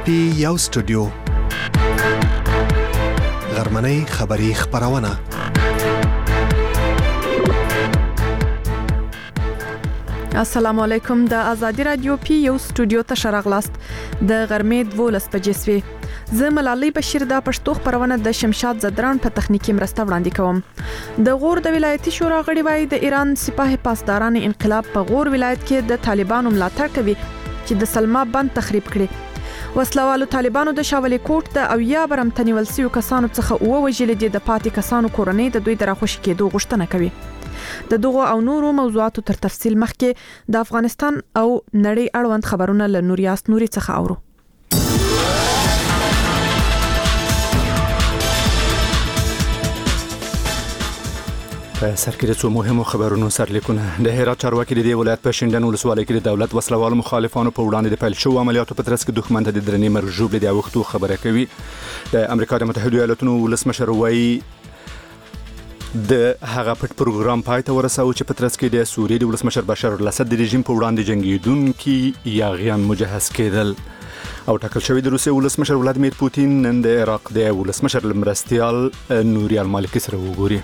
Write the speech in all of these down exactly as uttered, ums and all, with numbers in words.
پی یو سټوډیو غرمنۍ خبری خبرونه السلام علیکم د آزادی رادیو پی یو سټوډیو ته شرغلاست د غرمې دولس بجې سوي زه ملالۍ بشیر د پښتو خبرونه د شمشاد زدران په تخنیکی مرسته وړاندې کوم د غور د ولایتي شورا غړي وایي د ایران سپاه پاسداران انقلاب په غور ولایت کې د طالبانو ملاتړ کوي چې د سلما بند تخریب کړي وسلوالو طالبانو د شاولې کوټ د او یا برمتنی ولسیو کسانو څخه او وجل دي د پاتې کسانو کورنۍ د دوی دراخوش کېدو غوښتنه کوي د دغه او نورو موضوعاتو تر تفصیل مخکې د افغانستان او نړۍ اړوند خبرونه له نوریاس نوري څخه اورو په سر کې د څو مهمو خبرونو سرلیکونه د هرات چارواکي د ولایت په شینډن ولسوالۍ کې د دولت وسلوال مخالفانو په وړاندې د پیل شوو عملیاتو په ترڅ کې دښمن ته د درنې مرګ ژوبلې د وختو خبره کوي د امریکا د متحده ایالاتونو ولسمشر وایي د هغه پټ پروګرام پای ته ورساوه چې په ترڅ کې د سوریې د ولسمشر بشار الاسد د رژیم په وړاندې جنگیدونکي یاغیان مجهز کېدل او ټاکل شوی د روسیې ولسمشر ولادیمیر پوتین نن د عراق د ولسمشر مرستیال نوري المالکی سره وګوري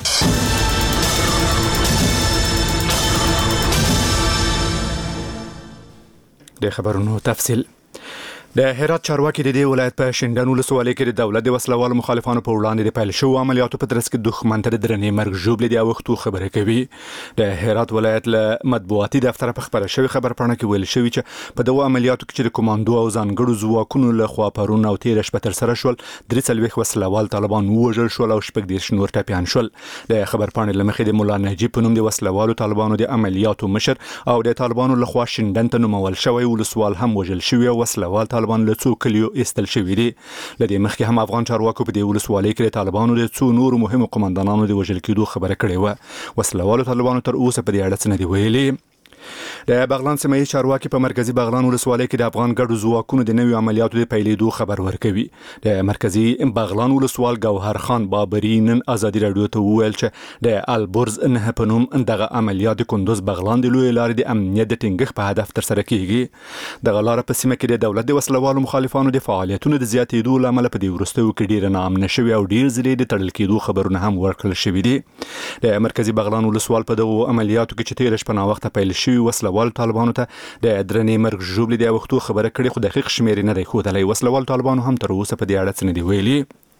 د خبرونو تفصیل د هرات چارواکي د دې ولایت په شینډن ولسوالۍ کې د دولت د وسلوالو مخالفانو په وړاندې د پیل شوو عملیاتو په ترڅ کې دښمن ته د درنې مرګ ژوبلې د وختو خبره کوي د هرات ولایت له مطبوعاتي دفتر په خبره شوی خبرپاڼه کې ویل شوی چې په دغه عملیاتو کې د کمانډو او ځانګړو ځواکونو له خوا پرون او تیر شپه تر سره شول درې څلوېښت وسلوال طالبان وژل شول او شپږ دېرش نور ټپیان شول د خبرپاڼې له مخې د مولا نجیب په نوم د وسلوالو طالبانو د عملیاتو مشر او د طالبانو له خوا شینډن ته نومول شوی ولسوال هم وژل شوی او وسلوال طالبان له څو کلیو استل شوی دي لدې مخکې هم افغان چارواکو په دې ولسوالۍ کې د طالبانو د څو نورو مهمو قومندانانو د وژل کېدو خبره کړې و وسلوالو طالبانو تر اوسه په دې اړه څه نه دي ویلي د بغلان سیمه چارواکي په مرکزی بغلان ولسوالۍ کې د افغان ګډو ځواکونو د نوي عملیاتو د پیلېدو خبر ورکوي د مرکزی بغلان ولسوال ګوهر خان بابری نن آزادی رادیو ته وویل چې د البرز نه په نوم دغه عملیات د کندوز بغلان د لوی لارې د امنیت د ټینګښت په هدف تر سره کیږي د غلار په سیمه کې د دولت د وسلوالو مخالفانو د فعالیتونو د زیاتېدو لامل په دې وروستیو کې ډیر نامنه شوی او ډیر ځلې د تړل کېدو خبرونه هم ورکړل شوی دي د مرکزی بغلان ولسوال په دغه عملیاتو کې چې تیر شپه نا وخت پیل شوی وسلوال طالبانو ته د درنې مرګ ژوبلې د وختو خبره کړې خو دقیق شمیر نه دی ښودلی وسلوال طالبانو هم تر اوسه په دې اړه څه نه دي ویلي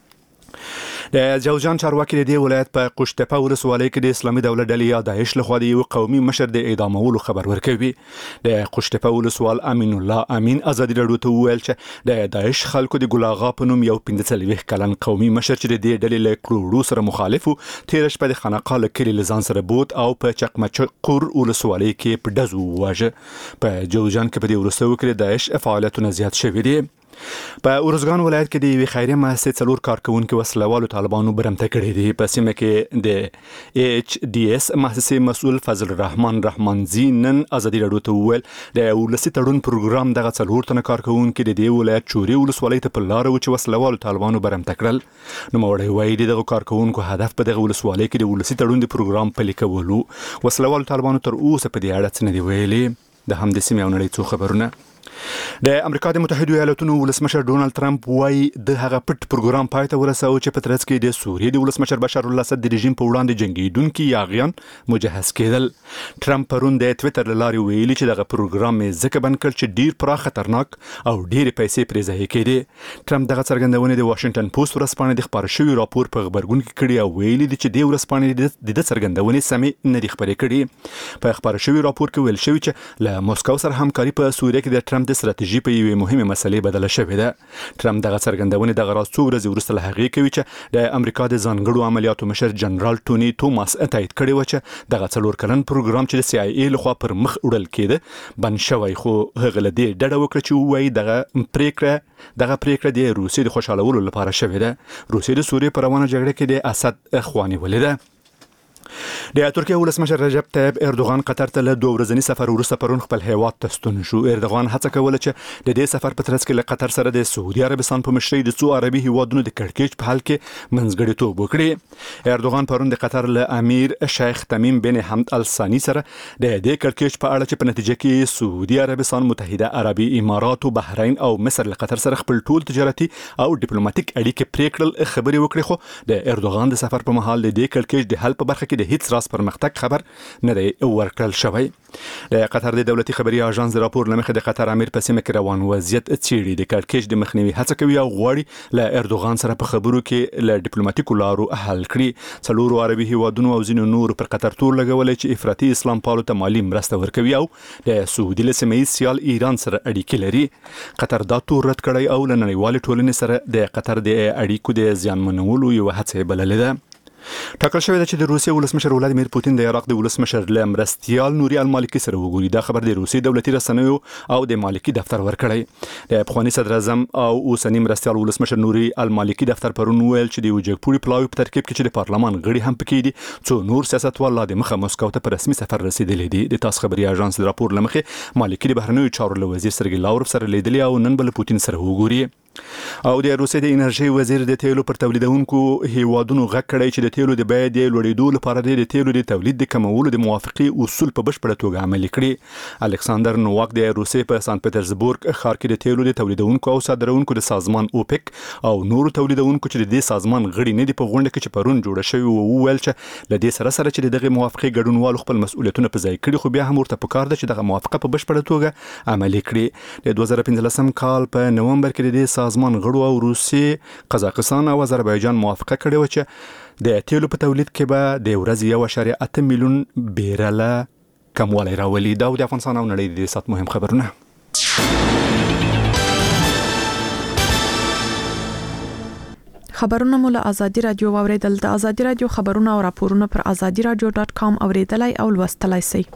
د جوزجان چارواکي د دې ولایت په قوشتپه ولسوالۍ کې د اسلامي دولت ډلې یا داعش لخوا د یو قومي مشر د اعدامولو خبر ورکوي د قوشتپه ولسوال امین الله امین آزادی رادیو ته وویل چې د داعش خلکو د ګل آغا په نوم یو پنځه څلوېښت کلن قومي مشر چې د دې ډلې له کروړو سره مخالف و تیر شپه د خانقاه له کلي له ځان سره بوت او په چقمچقور ولسوالۍ کې په ډزو وواژه په جوزجان کې په دې وروستیو کې د داعش فعالیتونه زیات شوي دي په اورزګان ولایت کې د یوې خیریه مؤسسې څلور کارکونکو وسلوالو طالبانو برمته کړي دي په سیمه کې د ایچ ډي اس مؤسسې مسؤل فضل الرحمن رحمانزي نن آزادی رادیو ته وویل د ولسي تړون پروګرام دغه څلور تنه کارکونکو د دې ولایت چوري ولسوالۍ ته په لار و چې وسلوالو طالبانو برمته کړل نوموړی وایي دغه کارکونکو هدف په دغه ولسوالۍ کې د ولسي تړون د پروګرام پلي کولو وسلوالو طالبانو تر اوسه په دې اړه څه نه دي ویلي د همدې سیمې او نړۍ څو خبرونه د امریکا د متحده ایالاتونو ولسمشر ډونالد ترامپ وایي د هغه پټ پروګرام پای ته ورساوه چې په ترڅ کې د سوریې د ولسمشر بشار الاسد د رژیم په وړاندې جنگیدونکي یاغیان مجهز کېدل ترامپ پرون د ټوئیټر له لارې ویلي چې دغه پروګرام یې ځکه بند کړ چې ډیر پراخ خطرناک او ډیر پیسې پرې ضایع کېدې ترامپ دغه څرګندونه د واشنگټن پوسټ ورځپاڼې د خبر شوی راپور په خبرګون کې کړی او ویلي دي چې د ورځپاڼې د څرګندونې سمې نه دي خبرې کړي په خبر شوی راپور کې ویل شوی چې له موسکو سره همکاري په سوریه کې د ټرمپ د ستراتیژي په یوې مهمه مسلې بدله شوې ده ترامپ دغه څرګندونه دغه راز څو ورځې وروسته له هغې کوي چې د امریکا د ځانګړو عملیاتو مشر جنرال ټوني توماس تایید کړی و چې دغه څلور کلن پروګرام چې د سی آی ای لخوا پر مخ وړل کېده بند شوی خو هغه له دې ډډه وکړه چې وایي دغه پریکړه دغه پریکړه د روسیې د خوشحالولو لپاره شوې ده روسیې د سوریې په روانه جګړه کې د اسد اخواني ولې ده د ترکیه ولسمشر رجب طیب اردوغان قطر ته له دوه ورځني سفر وروسته پرون خپل هیواد ته ستون شو. اردوغان هڅه کوله چې د دې سفر په ترڅ کې له قطر سره د سعودي عربستان په مشرۍ د څو عربي هیوادونو د کړکېچ په حل کې منځګړیتوب وکړي. اردوغان پرون د قطر له امیر شیخ تمیم بن حمد ال ثانی سره د دې کړکېچ په اړه چې په نتیجه کې سعودي عربستان، متحده عربي امارات، بحرین او مصر له قطر سره خپل ټول تجارتي او ډیپلوماټیک اړیکې پرې کړل خبرې وکړي. خو د اردوغان د سفر په مهال د دې کړکېچ د حل په برخه کې د هیڅ راز پرمختګ خبر نه دی ورکړل شوی. د قطر د دولتي خبري اژانس راپور لمخې د قطر امیر په سیمه کې روان وضعیت څېړي، د کړکېچ د مخنیوي هڅه کوي او غواړي له اردوغان سره په خبرو کې له ډیپلوماټیکو لارو حل کړي. څلورو عربي هیوادونو او ځینو نور پر قطر تور لګولې چې افراطي اسلام پالو ته مالی مرسته ورکوي او د سعودي له سیمه ییز سیال ایران سره اړیکې لري. قطر دا تور رد کړی او له نړیوالې ټولنې سره د قطر د اړیکو د زیانمنولو یو هڅه بللې ده. ټاکل شوی ده چې د روسیې ولسمشر ولادیمیر پوتین د عراق د ولسمشر له مرستیال نوري المالکي سره وګوري. دا خبر د روسیې دولتي رسنیو او د مالکي دفتر ورکړی. د افغاني صدر اعظم او اوسنی مرستیال ولسمشر نوري المالکي دفتر پرون ویل چې د وجګپوري پلاوی په ترکیب کې چې د پارلمان غړي هم پکې دي، څو نور سیاستوال لا د مخه مسکو ته په رسمي سفر رسیدلي دي. د تاس خبري اژانس راپور لمخې مالکي د بهرنیو چارو له وزیر سرګي لاورف سره لیدلی او نن بل پوتین سره وګوري. او د روسیې د انرژي وزیر د تیلو پر تولیدونکو هیوادونو غږ کړی چې د تیلو د بیې د لوړېدو لپاره د تیلو د تولید د کمولو د موافقي اصول په بشپړه توګه عملي کړي. الکساندر نوواک د روسیې په سان پټرزبورګ ښار کې د تیلو د تولیدونکو او صادرونکو د سازمان اوپک او نورو تولیدونکو چې د دې سازمان غړي نه دي په غونډه کې چې پرون جوړه شوې و وویل چې له دې سره سره چې دغه موافقه ګډونوالو خپل مسؤلیتونه په ځای کړي، خو بیا هم ورته پکار ده چې دغه موافقه په بشپړه توګه عملي کړي. د دوه زره پنځلسم کال په نومبر کې د دې سازمان غړو او روسیې، قزاقستان او آذربایجان موافقه کړې و چې د تیلو په تولید کې به د ورځې یو اعشاریه اته میلیون بیرله کموالی راولي. دا د افغانستان او نړۍ د سات مهم خبرونه. خبرونه مو له ازادي رادیو واوریدل. د ازادي رادیو خبرونه او راپورونه پر ازادي رادیو ډاټ کام اوریدلای او لوستلای شئ.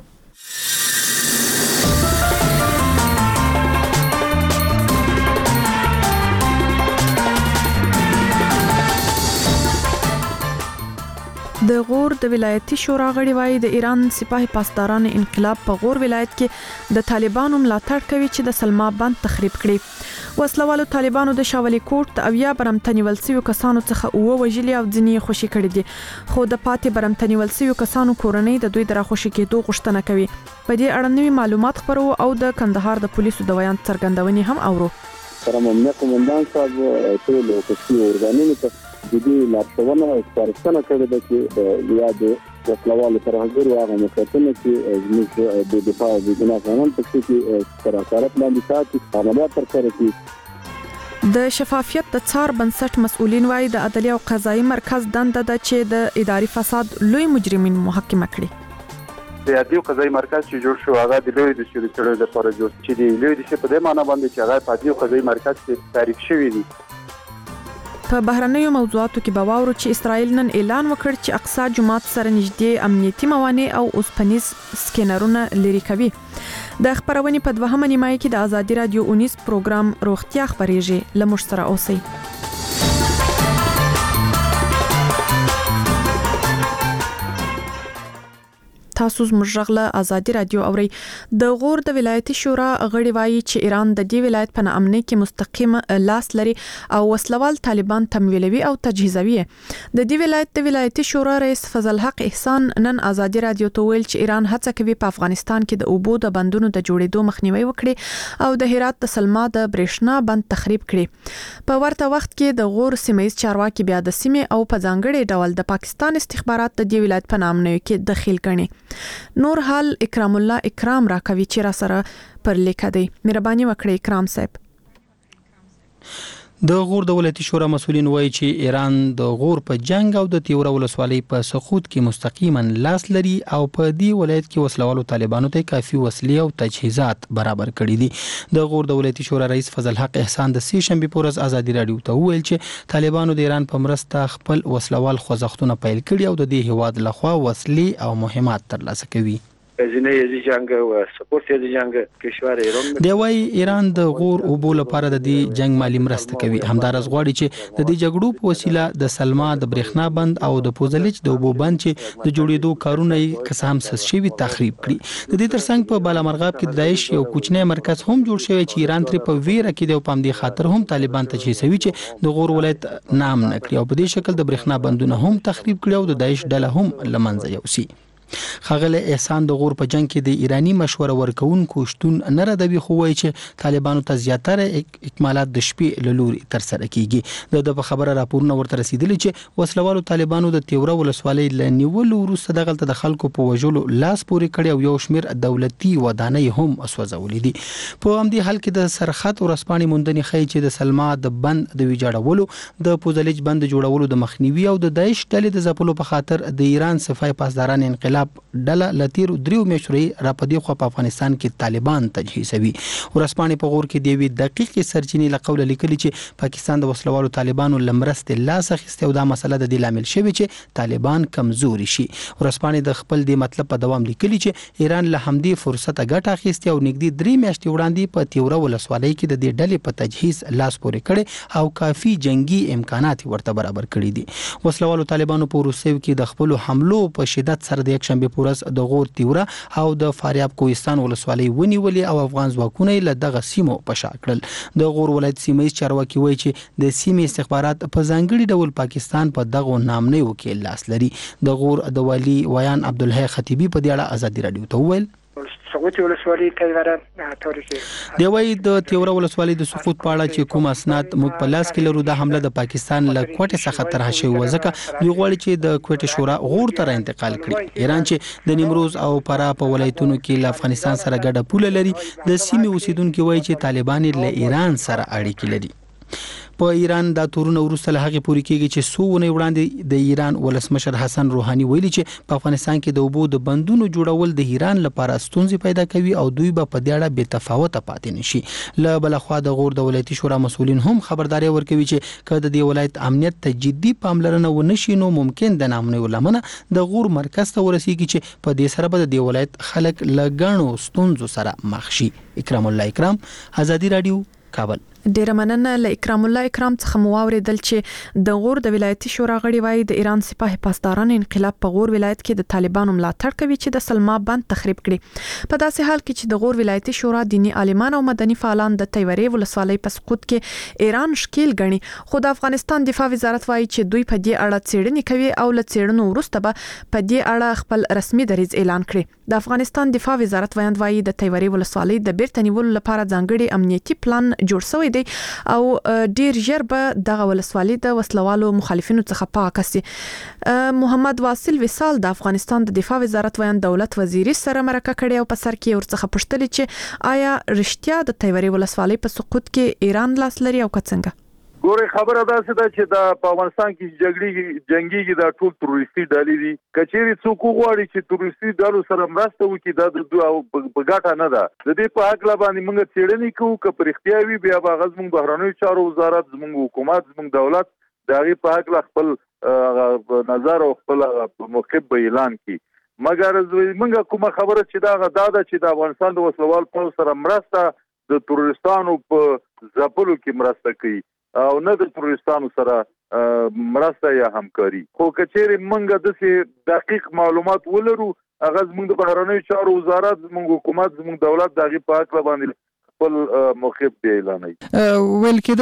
د غور د ولایتي شورا غړي وایي د ایران سپاه پاسداران انقلاب په غور ولایت کې د طالبانو ملاتړ کوي چې د سلما بند تخریب کړي. وسلوالو طالبانو د شاولي کوټ د اویا برمتنی ولسیو کسانو څخه اوه وژلي او ځینې خوشي کړي دي، خو د پاتې برمتنی ولسیو کسانو کورنۍ د دوی د راخوشي کېدو غوښتنه کوي. په دې اړه نوي معلومات خبرو او د کندهار د پولیسو د بیان څرګندونې هم اورو. سره ممنه کومندان صاحب ټول کوڅې اورګانونو ته د دې لارښوونه او سپارښتنه کړې ده چې یا د وسلوالو ترهګرو هغه مکتبونه چې زموږ د دفاع او د جناح قانون په کې تر اثرات لاندې ساتي عملیات ترسره کړي. د شفافیت د څار بنسټ مسؤلین وایي د عدالت او قضایي مرکز دنده ده چې د اداري فساد لوی مجرمین محاکمه کړي. د عدالت او قضایي مرکز چې جوړ شو هغه د لوی د شوري تړلو لپاره جوړ چې د لوی د په دې معنی باندې چې هغه په عدالت او قضایي مرکز کې تعریف شوی دی. په بهرنیو موضوعاتو کې به واورو چې اسرائیل نن اعلان وکړ چې اقصی جومات سره نږدې امنیتي موانع او اوسپنیز سکینرونه لري کوي. د خبرونې په دوهمه نیمایي کې د ازادي رادیو اونیس پروګرام روغتیا خبرېږي. له موږ سره اوسئ. تاسو زموږ غږ ازادي رادیو اوري. د غور د ولایتي شورا غړي وایي چې ایران د دې ولایت په امنیت کې مستقیم لاس لري او وسلوال طالبان تمویلوي او تجهیزوي. د دې ولایت د ولایتي شورا رئیس فضل حق احسان نن ازادي رادیو ته ویل چې ایران هڅه کوي په افغانستان کې د اوبو د بندونو د جوړېدو مخنیوي وکړي او د هرات د سلما د برېښنا بند تخریب کړي. په ورته وخت کې د غور سیمه‌یز چارواکي بیا د سیمې او په ځانګړي ډول د پاکستان استخبارات د دې ولایت په نامنوي کې دخیل کړي. نور حال اکرام الله اکرام راکوي چې را سره پر لیکه دی. مهرباني وکړئ اکرام صاحب. د غور د ولایتي شورا مسؤلین وایي چې ایران د غور په جنگ او د تیوره ولسوالۍ په سقوط کې مستقیما لاس لري او په دې ولایت کې وسلوالو طالبانو ته کافي وسلې او تجهیزات برابر کړي دي. د غور د ولایتي شورا رئیس فضل حق احسان د سې شنبې په ورځ ازادي رادیو ته وویل چې طالبانو د ایران په مرسته خپل وسلوال خوځښتونه پیل کړي او د دې هیواد لخوا وسلې او مهمات ترلاسه کوي. هزینه یزی جنگ و سپورت یزی جنگ کشور ایران دی وای ایران د غور او بول لپاره د دې جنگ مالی مرسته کوي. همدارس غواړي چې د دې جګړو په وسیله د سلما د برېښنا بند او د پوزلیچ د اوبو بند چې د جوړېدو کارونه یې قسم سس شوی تخریب کړي. د دې ترڅنګ په بالامرغاب کې د داعش یو کوچنی مرکز هم جوړ شوی چې ایران تر په ویره کې د پام دی خاطر هم طالبان ته چې سوي چې د غور ولایت نام نکړي او په دې شکل د برېښنا بندونه هم تخریب کړي او د داعش ډله هم لمنځه یوسي. خغله احسان د غور په جنگ کې د ایرانی مشوره ورکوونکو شتون نه ردوي خو وایي چې طالبانو ته زیاتره اکمالات د شپې لوري تر سره کیږي. د خبره راپورونه ورته رسیدلی چې وسلوالو طالبانو د تیوره ولسوالۍ لنیول وروسته دغلت د خلکو په وجلو لاس پورې کړي او یو شمیر دولتي ودانۍ هم اسوځولې دي. په همدې حال کې د سرخط ورسپانې موندنې خی چې د سلما د بند د ویجاړولو د پوزلیج بند جوړولو د مخنیوي او د داعش ډلې د ځپلو په خاطر د ایران صفای پاسداران انقلاب ډله لتیر دریو میشوري را پدې خو په افغانستان کې طالبان تجهیزوي. ورسپانې په غور کې دی وی دقیق سرچینې لقول لیکلي چې پاکستان د وسلوالو طالبانو لمرست لاس اخیسته او دا مسله د دې لامل شوی چې طالبان کمزوري شي. ورسپانې د خپل دی مطلب په دوام لیکلي چې ایران له همدې فرصت ګټه اخیسته او نګدي درې میاشتې وړاندې په تیوره ولسوالۍ کې د دې ډلې په تجهیز لاس پورې کړي او کافي جنگي امکانات ورته برابر کړي دي. وسلوالو طالبانو په روسیو کې د خپل حملو په شدت سره د شنبه پورس د غور تیوره او د فاریاب کوهستان ولسوالۍ ونیولې او افغان ځواکونه له دغه سیمو په شا کړل. د غور ولایت سیمه چارواکي وایي چې د سیمې استخبارات په ځانګړي ډول پاکستان په دغه نامنې وکیل لاس لري. د غور د والی ویان عبدالحی خطیبی په دې اړه ازادي رادیو ته وویل سقوط ولسوالۍ کیدره تاریخي دی وای د تیوره ولسوالۍ د سقوط په اړه چې کوم اسناد موږ په لاس کې لرو د حمله د پاکستان له کوټې څخه طرح شوی وځکه دوی غواړي چې د کوټې شورا غور ته انتقال کړي. ایران چې د نیمروز او فرا په ولایتونو کې له افغانستان سره ګډه پوله لري د سیمې اوسیدونکو وایي چې طالبان له ایران سره اړیکې لري. په ایران دا تورونه ورسته له هغه پوری کېږي چې سوونه وړاندې د ایران ولسمشر حسن روحاني ویلي چې په افغانستان کې د اوبو د بندونو جوړول د ایران لپاره ستونزې پیدا کوي او دوی به په دې اړه بې تفاوت پاتې نشي. له بلخوا د غور د ولایتي شورا مسؤلین هم خبرداري ورکوي چې کله د دې ولایت امنیت ته جدي پاملرنه ونشي نو ممکن د نامنې ولمنه د غور مرکز ته ورسیږي چې په دې سره به د دې ولایت خلک لګڼو ستونزو سره مخ شي. اکرام الله اکرام، آزادی رادیو، کابل. ډیره مننه له اکرام الله اکرام څخه مو واوریدل چې د غور د ولایتي شورا غړي وایي د ایران سپاه پاسداران انقلاب په غور ولایت کې د طالبانو ملاتړ کوي چې د سلما بند تخریب کړي. په داسې حال کې چې د غور ولایتي شورا دینی عالمان او مدني فعالان د تیوري ولسوالۍ په سقوط کې ایران شکیل غني، خو د افغانستان دفاع وزارت وایي چې دوی په دې اړه څېړنې کوي او له څېړنو وروسته به په دې اړه خپل رسمي دریځ اعلان کړي. د افغانستان دفاع وزارت وایي وایي د تیوري ولسوالۍ د بیرته نیولو لپاره ځانګړي امنیتي پلان جوړ شوی دی او ډیر ژر به دغه ولسوالۍ د وسلوالو مخالفینو څخه پاک شي. محمد واصل وصال د افغانستان د دفاع وزارت ویان دولت وزیری سره مرکه کړې او په سر کې ورڅخه پوښتنه چې آیا رښتیا د تیوري ولسوالۍ په سقوط کې ایران لاس لري او څنګه؟ ګوره خبره دا څه ده چې د په افغانستان کې جګړې جنگي د ټول تروریستي ډلې دي. کچېری څوک غواړي چې تروریستي ډلو سره مرسته وکړي دا د په ګټه نه ده. د دې په حق لا باندې موږ څېړنې کوو که په رښتیا وي بیا به هغه زموږ بهرنیو چارو وزارت، زموږ حکومت، زموږ دولت د هغې په حق لا خپل نظر او خپل موقف به اعلان کړي. مګر موږ کومه خبره چې دا دا ده چې د افغانستان د وسلوال پوځ سره مرسته د تروریستانو په ځپلو کې مرسته کوي او نه د تروریستانو سره مرسته یا همکاري. خو کچېرې موږ داسې دقیق معلومات ولرو هغه زموږ د بهرنیو چارو وزارت، زموږ حکومت، زموږ دولت د هغې په حق باندې خپل موقف دی اعلانوي. ویل کېده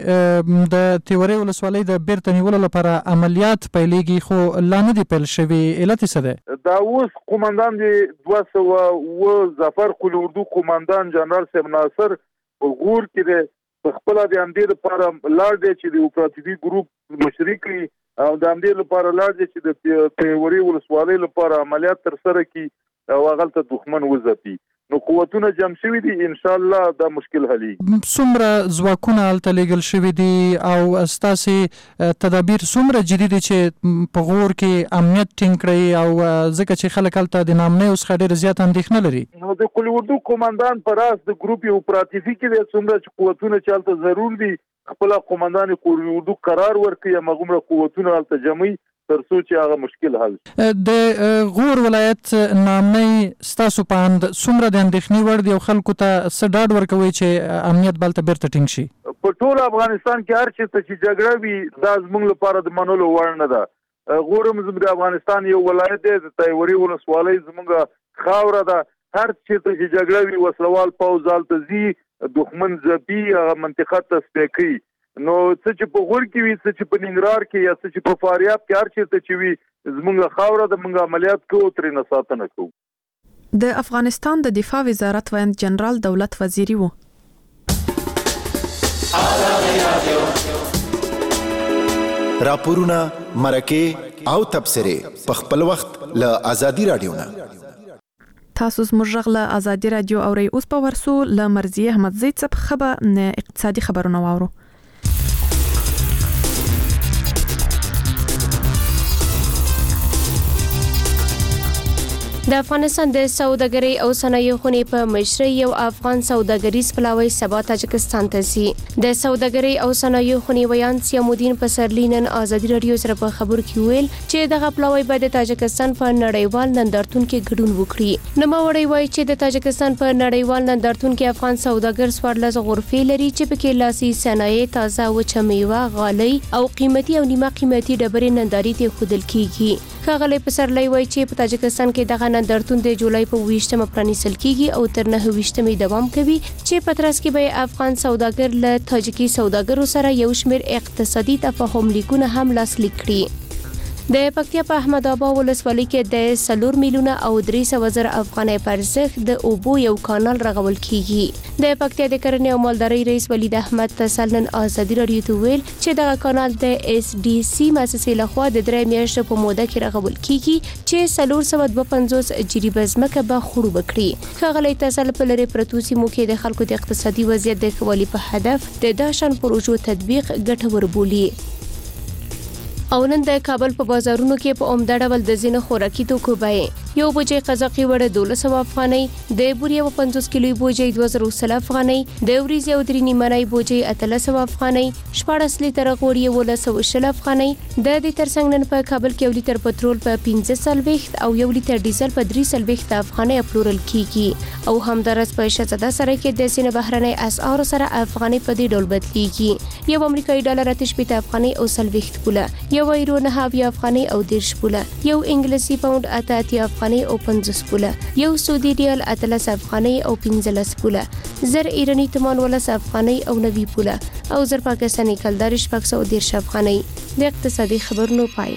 چې د تیوري ولسوالۍ د بیرته نیولو لپاره عملیات پیلېږي خو لا نه دي پیل شوي، علت څه دی؟ دا اوس قومندان دی دوه سوه اووه ظفر قل اردو قومندان جنرال صاحب ناصر په غور کې دی په خپله د همدې لپاره لاړ دی چې د اپراتیفي ګروپ مشري کوي او د همدې لپاره لاړ دی چې د تیوري ولسوالۍ لپاره عملیات ترسره کړي او هغلته دښمن وځپي. نو قوتونه جمع شوي دي، ان شاء الله دا مشکل حلېږي. څومره ځواکونه هلته لیږل شوي دي او ستاسې تدابیر څومره جدي دي چې په غور کې امنیت ټینګ کړئ او ځکه چې خلک هلته د نامنیو څخه ډېره زیاته اندېښنه لري؟ نو د قل اردو قومندان په راس د ګروپ اپراتیفي کې دی څومره چې قوتونه چې هلته ضرور دي خپله قومندان قل اردو قرار ورکړي هماغومره قوتونه هلته جمعي ترڅو چې هغه مشکل حل شي. د غور ولایت نامنۍ ستاسو په اند څومره د اندېښنې وړ دی او خلکو ته څه ډاډ ورکوي چې امنیت بلته بیرته ټینګ شي؟ په ټول افغانستان کې هر چیرته چې جګړه وي دا زموږ لپاره د منلو وړ نه ده. غور هم زموږ د افغانستان یو ولایت دی، د تایوري ولسوالۍ زموږ خاوره ده. هر چیرته چې جګړه وي وسلوال پوځ هلته ځي، دښمن ځپي، هغه منطقه تصفیه کوي. نو څه چې په غور کې وي، څه چې په ننګرهار کې یا څه چې په فاریاب کې، هر چیرته چې وي زموږ خاوره د موږ عملیات کوو، ترې نه ساتنه کوو. د افغانستان د دفاع وزارت ویاند جنرال دولت وزیری وو. راپورونه، مرکه او تبصره په خپل وخت له آزادي رادیو نه. تاسو زموږ غږ له آزادي رادیو اورئ. اوس په ورسو له مرضیه احمدزی څخه خبر اقتصادي خبرونه واورو. د افغانستان د سوداګرۍ او صنایعو خونې په مشرۍ یو افغان سوداګریز پلاوی سبا تاجکستان ته ځي. د سوداګرۍ او صنایعو خونې ویاند سیامالدین پسرلی نن آزادي رادیو سره په خبرو کې ویل چې دغه پلاوی به د تاجکستان په نړیوال نندارتون کې ګډون وکړي. نوموړی وایي چې د تاجکستان په نړیوال نندارتون کې افغان سوداګر څوارلس غرفې لري چې پکې لاسي صنایع، تازه وچه میوه، غالۍ او قیمتي او نیمه قیمتي ډبرې نندارې ته ښودل کیږي. ښاغلی پسرلی وایي چې په تاجکستان کې دغه نندارتون د جولای په ویشتمه پرانیستل کیږي او تر نهه ویشتمې دوام کوي چې په ترڅ کې به افغان سوداګر له تاجکي سوداګرو سره یو شمېر اقتصادي تفاهم لیکونه هم لاسلیک کړي. د پکتیا په احمد آباد ولسوالۍ کې د سلور میلیونه او درې سوه زره افغانۍ په ارزښت د اوبو یو کانال رغول کیږي. د پکتیا د کرنې او مالدارۍ رئیس ولید احمد تسل نن آزادي رادیو ته ویل چې دغه کانال د اس ډي سي مؤسسې لخوا د درې میاشتو په موده کې رغول کیږي چې سلور سوه دوه پنځوس جریبه ځمکه به خړوب کړي. ښاغلی تسل په لرې پرتو سیمو کې د خلکو د اقتصادي وضعیت د ښه والي په هدف د داشان پروژو تطبیق ګټور بولي. او نن د کابل په بازارونو کې په عمده ډول د ځینو خوراکي توکو بیې یو بوجۍ قزاقي وړه دولس سوه افغانۍ، د بورې یوه پنځوس کیلوي بوجۍ دوه زره سل افغانۍ، د وریځې یو درې نیمنۍ بوجۍ اتلس سوه افغانۍ، شپاړس لیتره غوړي یولس سوه شل افغانۍ. د دې ترڅنګ نن په کابل کې یو لیتر پټرول په پنځه څلوېښت او یو لیتر ډیزل په درې څلوېښت افغانۍ پلورل کیږي. او همداراز په شهزاده سرای کې د ځینو بهرنۍ اسعارو سره افغانۍ په دې ډول بدلیږي. یو امریکایي ډالر اته شپېته افغانۍ او څلوېښت پوله، یو ایرو نهه اویا افغانۍ او دېرش پوله، یو انګلیسي پاونډ اته اتیا افغانۍ او پنځوس پوله، یو سعودي ریال اتلس افغانۍ او پنځلس پوله، زر ایراني تومان ولس افغانۍ او نوي پوله او زر پاکستاني کلدار شپږ سوه دېرش افغانۍ. د اقتصادي خبرونو پای.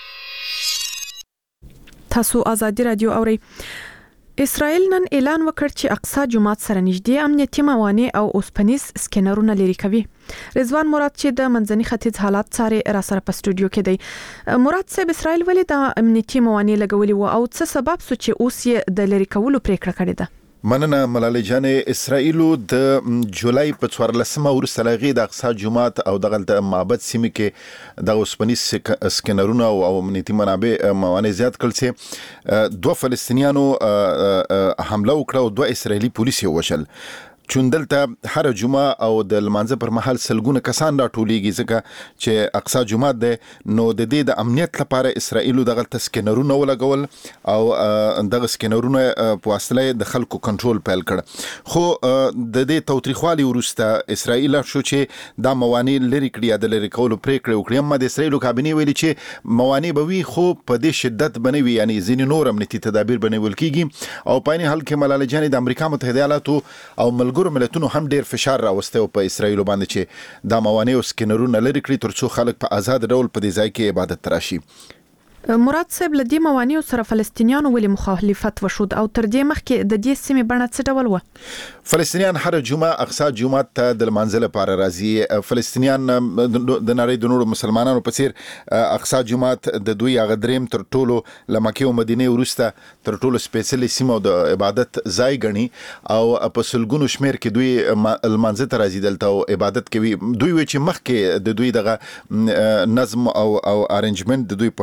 تاسو آزادي رادیو اورئ. اسرائیل نن اعلان وکړ چې اقصی جومات سره نږدې امنیتي موانع او اوسپنیز سکینرونه لري کوي. رضوان مراد چې د منځني ختیځ حالات څاري را سره په سټوډیو کې دی. مراد صاحب، اسرائیل ولې د امنیتي موانع لګولي وو او څه سبب سو چې اوس یې د لري کولو پریکړه کړې ده؟ مننه ملالۍ جانې. اسرائیلو د جولای په څوارلسمه وروسته له هغې د اقصی جومات او دغلته معبد سیمې کې د اوسپنیز سکینرونه او امنیتي منابع موانع زیات کړل چې دوه فلسطینیانو حمله وکړه او دوه اسرائیلي پولیس یې ووژل. چون دلته هر جمعه او د لمانځه پر مهال سلګونه کسان راټولیږي ځکه چې اقصی جومات دی، نو د دې د امنیت لپاره اسرائیلو دغلته سکینرونه ولګول او دغه سکینرونه په واسطه د خلکو کنټرول پیل کړ. خو د دې توتریخوالي وروسته اسرائیل شو چې دا موانع لري کړي یا د لري کولو پریکړه وکړي. اما د اسرائیلو کابینه ویلي چې موانع به وي خو په دې شدت بنوي، یعنی ځینې نور امنیتي تدابیر بنول کیږي. او په عین حال کې ملالۍ جانې د امریکا متحده ایالاتو او ملګرو ملتونو هم ډیر فشار راوسته په اسرائیل باندې چې دا موانع او سکینرونه لري کړی ترڅو خلک په آزاد ډول په دې ځای کې عبادت راشي. مراد صاحب، لدی موانع سره فلسطینیانو ولې مخالفت وشود او تر دې مخکې د دې سیمې بڼه څه ډول و؟ فلسطینیان هر جمعه اقصی جومات ته د لمانځه لپاره راځي. فلسطینیان د نړۍ د نورو مسلمانانو په څیر اقصی جومات د دوی هغه دریم تر ټولو له مکې او مدینې وروسته تر ټولو سپیشلی سیمه د عبادت ځای ګڼي او په سلګونو شمیر کې دوی لمانځه ته راځي دلته او عبادت کوي. دوی وایي چې مخکې د دوی دغه نظم او او ارنجمنت د دوی په خبره چې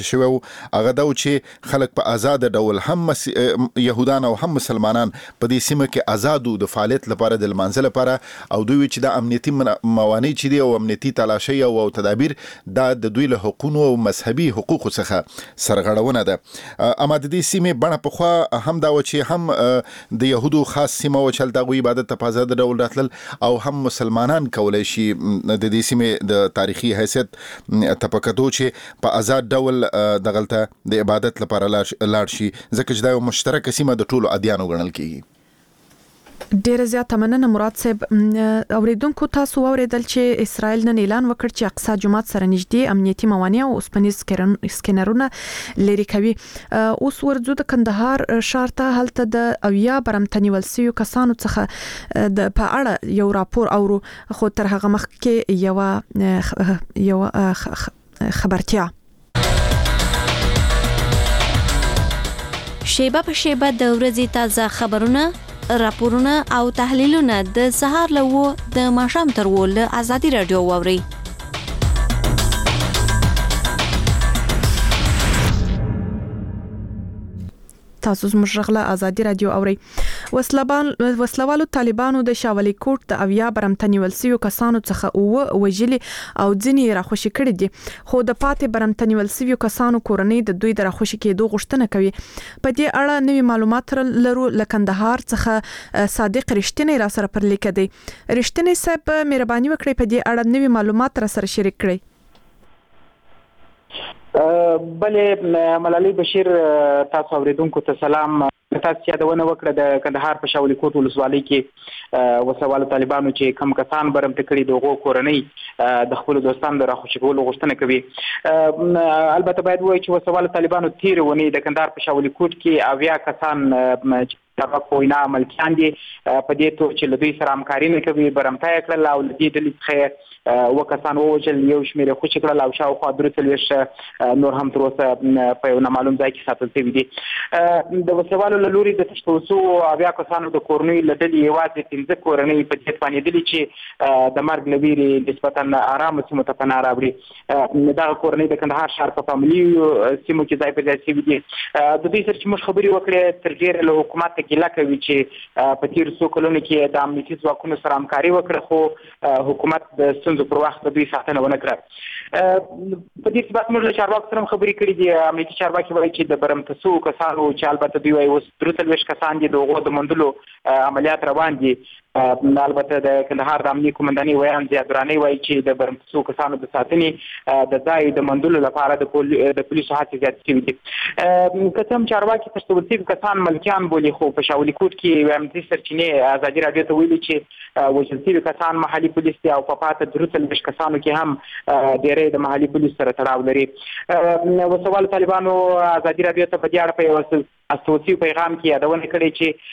شوی هغه دا چې خلک په آزاد ډول هم يهودان او هم مسلمانان په دې سیمه کې آزادو د فعالیت لپاره د منځله لپاره او دوی چې د امنیتي موانع چې دی او امنیتي تلاشي او تدابیر د دوی له حقوقو او مذهبي حقوقو څخه سرغړونه ده. اما د دې سیمه بڼه په خوا هم دا و چې هم د يهودو خاص سیمه و چې د عبادت په آزاد ډول راتلل او هم مسلمانان کولای شي د دې سیمه د تاریخي حیثیت تپکدو چې په آزاد ډول د غلطه د عبادت لپاره لاړ شي ځکه چې دا یو مشترک سیمه د ټولو ادیانو ګڼل کیږي. ډیره زیاته مننه مراد صاحب. اوریدونکو تاسو اوریدل چې اسرائیل نن اعلان وکړ چې اقصی جومات سره نږدې امنیتي موانع او اوسپنیز سکینرونه لري کوي. اوس ورځو د کندهار ښار ته هلته د اویا برمتنی ولسیو کسانو څخه د په اړه یو راپور اورو خو تر هغه مخکې یو یو خبرتیا شیبه په شیبه د ورځې تازه خبرونه راپورونه او تحلیلونه د سهار له و د ماښام تر و له ازادي رادیو واوري. تاسو زموږ غلا ازادي رادیو اوري. وسلبان وسلوالو طالبانو د شاولي کوټ د اویا برمتنی ولسیو کسانو څخه او وجلي او ځنی راخوشي کړي دي خو د پاتې برمتنی ولسیو کسانو کورنۍ د دوی د راخوشي کېدو غوښتنه کوي. په دې اړه نوې معلومات لرو لکندهار څخه صادق رښتینی را سره پر لیک دی. رښتینی صاحب مهرباني وکړئ په دې اړه نوې معلومات را سره شریک کړئ. بلې ملالۍ بشیر تاسو اوریدونکو ته سلام. تاسو یادونه وکړه د کندهار په شاولي کوټ ولسوالۍ کې وسوالو طالبانو چې کم کسان برمته کړي دغه کورنۍ د خپل دوستانو د راخوشي کولو غوښتنه کوي. البته باید وایي چې وسوالو طالبانو تیر ونی د کندهار په شاولي کوټ کې اویا کسان دا کوینا ملکیان دي په دې ته چې لدی سره همکاري نه کوي برمته کړل او لدی د لیکه وکسان ووجل یو شمیر خوش کړل او شاوخوا درتلوش نور هم تر اوسه په یو نامعلوم ځای کې ساتل شوی دي. د وسوالو له لوري د تشتوسو اویا کسانو د کورنۍ لدلی یوازې پنځه کورنۍ په دې باندې دي چې د مرګ لویري نسبتا آرام سیمه ته پناه راوړي. دا کورنۍ د کندهار ښار په فاميلي سیمو کې ځای په ځای شوی دي. د دې سره چې موږ خبري وکړې تر ډیره له حکومت ګیله کوي چې په تیر څو کلونو کې د امنیتي ځواکونو سره همکاري وکړه خو حکومت د ستونزو پر وخت دوی ساتنه ونه کړه. په دې ثبات موږ له چارواکو سره خبرې کړې دي. امنیتي چارواکي وایي چې د برمتسو کسانو چې البته دوی وایي اوس درتلوش کسان دي دغه د مندلو عملیات روان دي. البته د کندهار د امنیتي کمانډاني ویان زیادرانی وایي چې د برمتسو کسانو د ساتنې د ځای د مندلو لپاره د پولیسو هڅې زیاتې شوې دي. که څه هم چارواکي تشتوسي کسان ملکیان بولي خو په شاولي کوټ کې امنیتي سرچینې ازادي رادیو ته ویلي چې وژل شوي کسان محلي پولیس دي او په پاته درتلوش کسانو کې هم ډېری د محلي پولیس سره تړاو لري. وسوالو طالبانو ازادي رادیو ته په دې اړه په یو استوسی پیغام کې یادونه کړې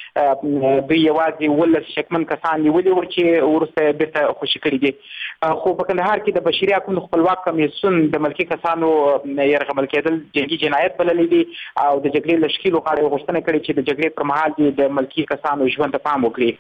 چې دوی یوازې ولس شکمن کسان نیولي و چې ورسته بیرته خوشي کړي دي. خو په کندهار کې د بشري حقوقو خپلواک کمیسیون د ملکي کسانو یرغمل کېدل جنگي جنایت بللې دي او د جګړې لشکرو غاړې غوښتنه کړې چې د جګړې پر مهال د ملکي کسانو ژوند ته پام وکړي.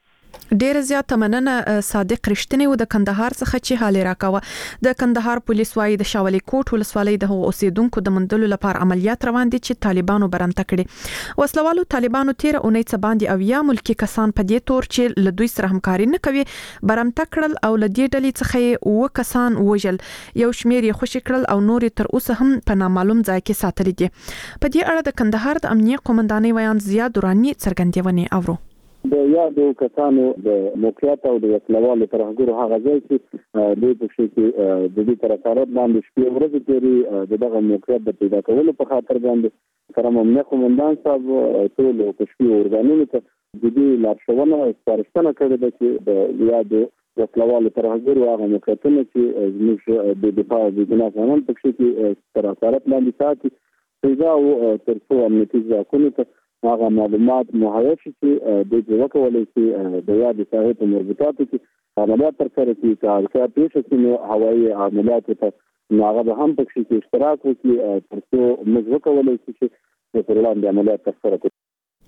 ډیر زیات مننه صادق رښتینی و د کندهار څخه چې حال راکاوه. د کندهار پولیس وايي د شاولي کوټ ولسوالۍ د اوسیدونکو د مندلو لپاره عملیات روان دي چې طالبانو برمته کړي. وسلوالو طالبانو تیر اونۍ څخه باندې اویا ملکی کسان په دې تور چې له دوی سره همکاري نه کوي برمته کړل او له دې ډلې څخه و کسان وژل یو شمیر یې خوشی کړل او نور تر اوسه هم په نامعلوم ځای کې ساتل دي. په دې اړه د کندهار د امنیتي قومندانۍ ویان زیاد دورانی څرګندونه اورو. د یادو کسانو د موقعیت او د وسلوالو ترهګرو هغه ځای چې دوی په شي کې د دې طرفدارات باندې شپې ورځې تیري دغه موقعیت د پیدا کولو په خاطر باندې کرم امنیت قومندان صاحب ټول په شپې ورغانونو ته د دې لارښوونه او سپارښتنه کړې ده چې د یادو وسلوالو ترهګرو هغه موقعیتونه چې زموږ د دفاع د جناح قانون په شي کې طرفدارات باندې ساتي پیدا او ترڅو امنیتي ځواکونو ته هغه معلومات مهیا شي چې د دې وکولای شي د یاد ساحې په مربوطاتو کې عملیات ترسره کړي. کار پیښه شي نو هوایي عملیات ته هغه به هم په کې اشتراک وکړي ترڅو موږ وکولای شي چې په وړاندې عملیات ترسره کړي.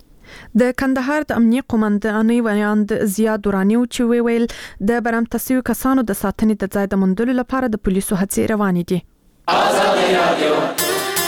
د کندهار د امنیتي قومندانۍ ویان زیاد دورانی چې ویل د برمته شویو کسانو د ساتنې د ځای د موندلو لپاره د پولیسو هڅې روانې دي. آزادي رادیو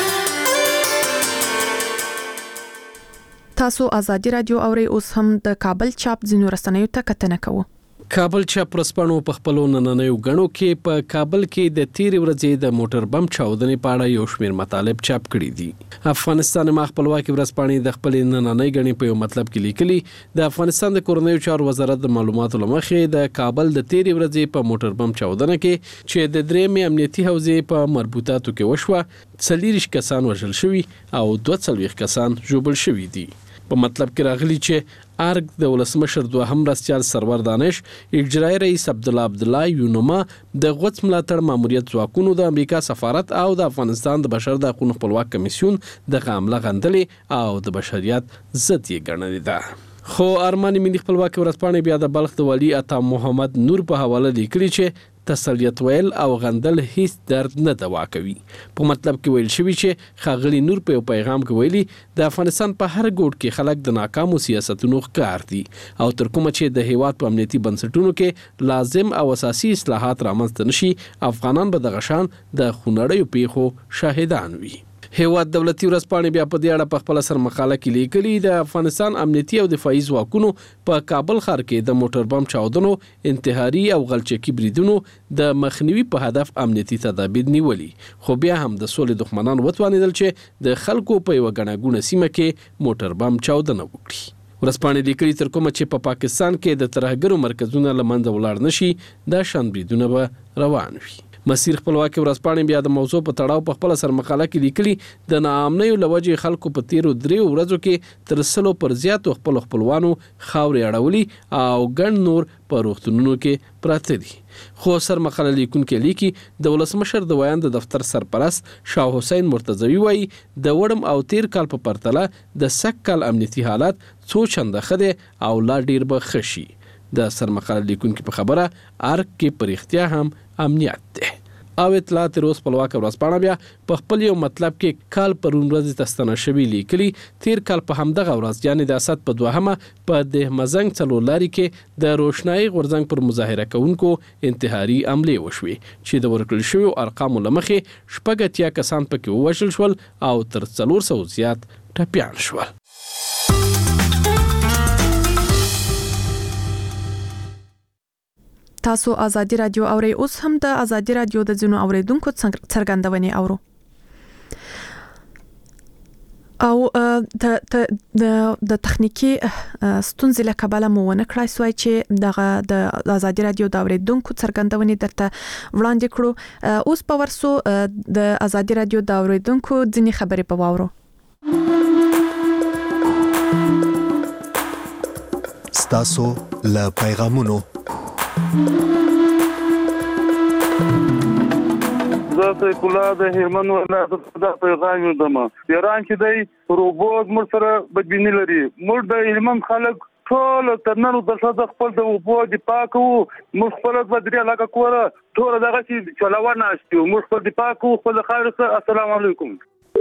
تاسو ازادي رادیو اوري اوس هم د کابل چاپ زینو رسنیو ته کتنه کوو. کابل چاپ رسپانو په خپل نننیو غنو کې په کابل کې د تیر ورځې د موټر بم چاودنې په اړه یو شمېر مطالب چاپ کړي دي. افغانستان ما خپلواکي ورسپانې د خپل نننۍ غنې په یو مطلب کې لیکلي د افغانستان د کورنیو چارو وزارت د معلوماتو لمخې د کابل د تیر ورځې په موټر بم چاودنه کې چې د درېمې امنیتي حوزې په مربوطاتو کې وشوه څلوېښت کسان وژل شوي او دوه څلوېښت کسان ژوبل شوي دي. په مطلب کې راغلي چې ارګ د ولسمشر دوهم مرستیال سرور دانش اجرایی رئیس عبد الله عبد الله یونما د غوڅ ملاتړ ماموریت ځواکونو د امریکا سفارت او د افغانستان د بشر د حقوقو خپلواک کمیسیون د حمله غندلې او د بشریت ضد یې ګڼلې ده. خو ارماني ملي خپلواکي ورځپاڼې بیا د بلخ د والي عطا محمد نور په حواله لیکلي چې تسلیت ویل او غندل هیڅ درد نه دوا کوي. په مطلب کې ویل شوی چې خاغلی نور په پیغام کې ویلي د افغانستان په هر ګوټ کې خلک د ناکامو سیاستونو ښکار دي او تر کومه چې د هیواد په امنیتي بنسټونو کې لازم او اساسي اصلاحات رامنځته نشي افغانان به د غشان د خونړیو پیښو شاهدان وي. هیواد دولتي ورځپاڼې بیا په دې اړه په خپل سر مقاله کې لیکلي د افغانستان امنیتي او دفاعي ځواکونو په کابل ښار کې د موټر بم چاودنو انتحاري او غلچکي بریدونو د مخنیوي په هدف امنیتي تدابیر نیولي خو بیا هم د سولې دښمنان وتوانیدل چې د خلکو په یو غناګونه سیمه کې موټر بم چاودنه وکړي. ورځپاڼې لیکلي تر کومه چې په پا پاکستان کې د ترهګرو مرکزونه له منځه ولاړ نشي دا شان بریدونه به روان وي. مسیر خپلواکي ورځپاڼې بیا د موضوع په تړاو په خپل سر مقاله کې لیکلي د ناامنیو لوجې خلکو په تیرو دریو ورځو کې تر سلو پر زیاتو خپل خپلوانو خاورې اړولي او ګڼ نور په روغتونونو کې پراته دي. خو سر مقاله لیکونکي لیکي د ولسمشر د ویان د دفتر سرپرست شاه حسین مرتضوی وایي د وړم او تیر کال په پرتله د سږ کال امنیتي حالات څو چنده ښه دی او لا ډیر به ښه شي. د سر مقاله لیکونکي په خبره ارګ کې پر اختیا هم امنیت دی. او اطلاعات روز خپلواکه ورځپاڼه بیا په خپل یو مطلب کې کال پرون ورځ تستنه شوی لیکلي تیر کال په همدغه ورځ یعنی د اسد په دوهمه په د مزنګ څلور لاري کې د روشنايي غورځنګ پر مظاهره کوونکو انتحاري عمله وشوي چې د ورکړل شوی ارقام لمخې شپږ اتیا کسان پکې ووژل شول او تر څلور سوه زیات ټپیان شول. تاسو ازادي رادیو اوري اوس هم د ازادي رادیو د زینو اوریدونکو څرګندونې اورو او د د تخنیکی ستونزې له کبله مو ونه کړای سوای چې دغه د ازادي رادیو د اوریدونکو څرګندونې درته وړاندې کړو. اوس په ورسو د ازادي رادیو د اوریدونکو ځینې خبرې په واورو. ستاسو له پیغامونو زه سیف الله د هلمند ولایت د پیغام یم. ایران کې د روبوت مر سره بدبینی لري. مر د هلمند خلک ټول ترنن د څه خپل د روبوت د پاکو مخفلت بدري علاقه کوله ټول دغه چې چلاونه استو مخفل د پاکو خپل خیر سره. السلام علیکم.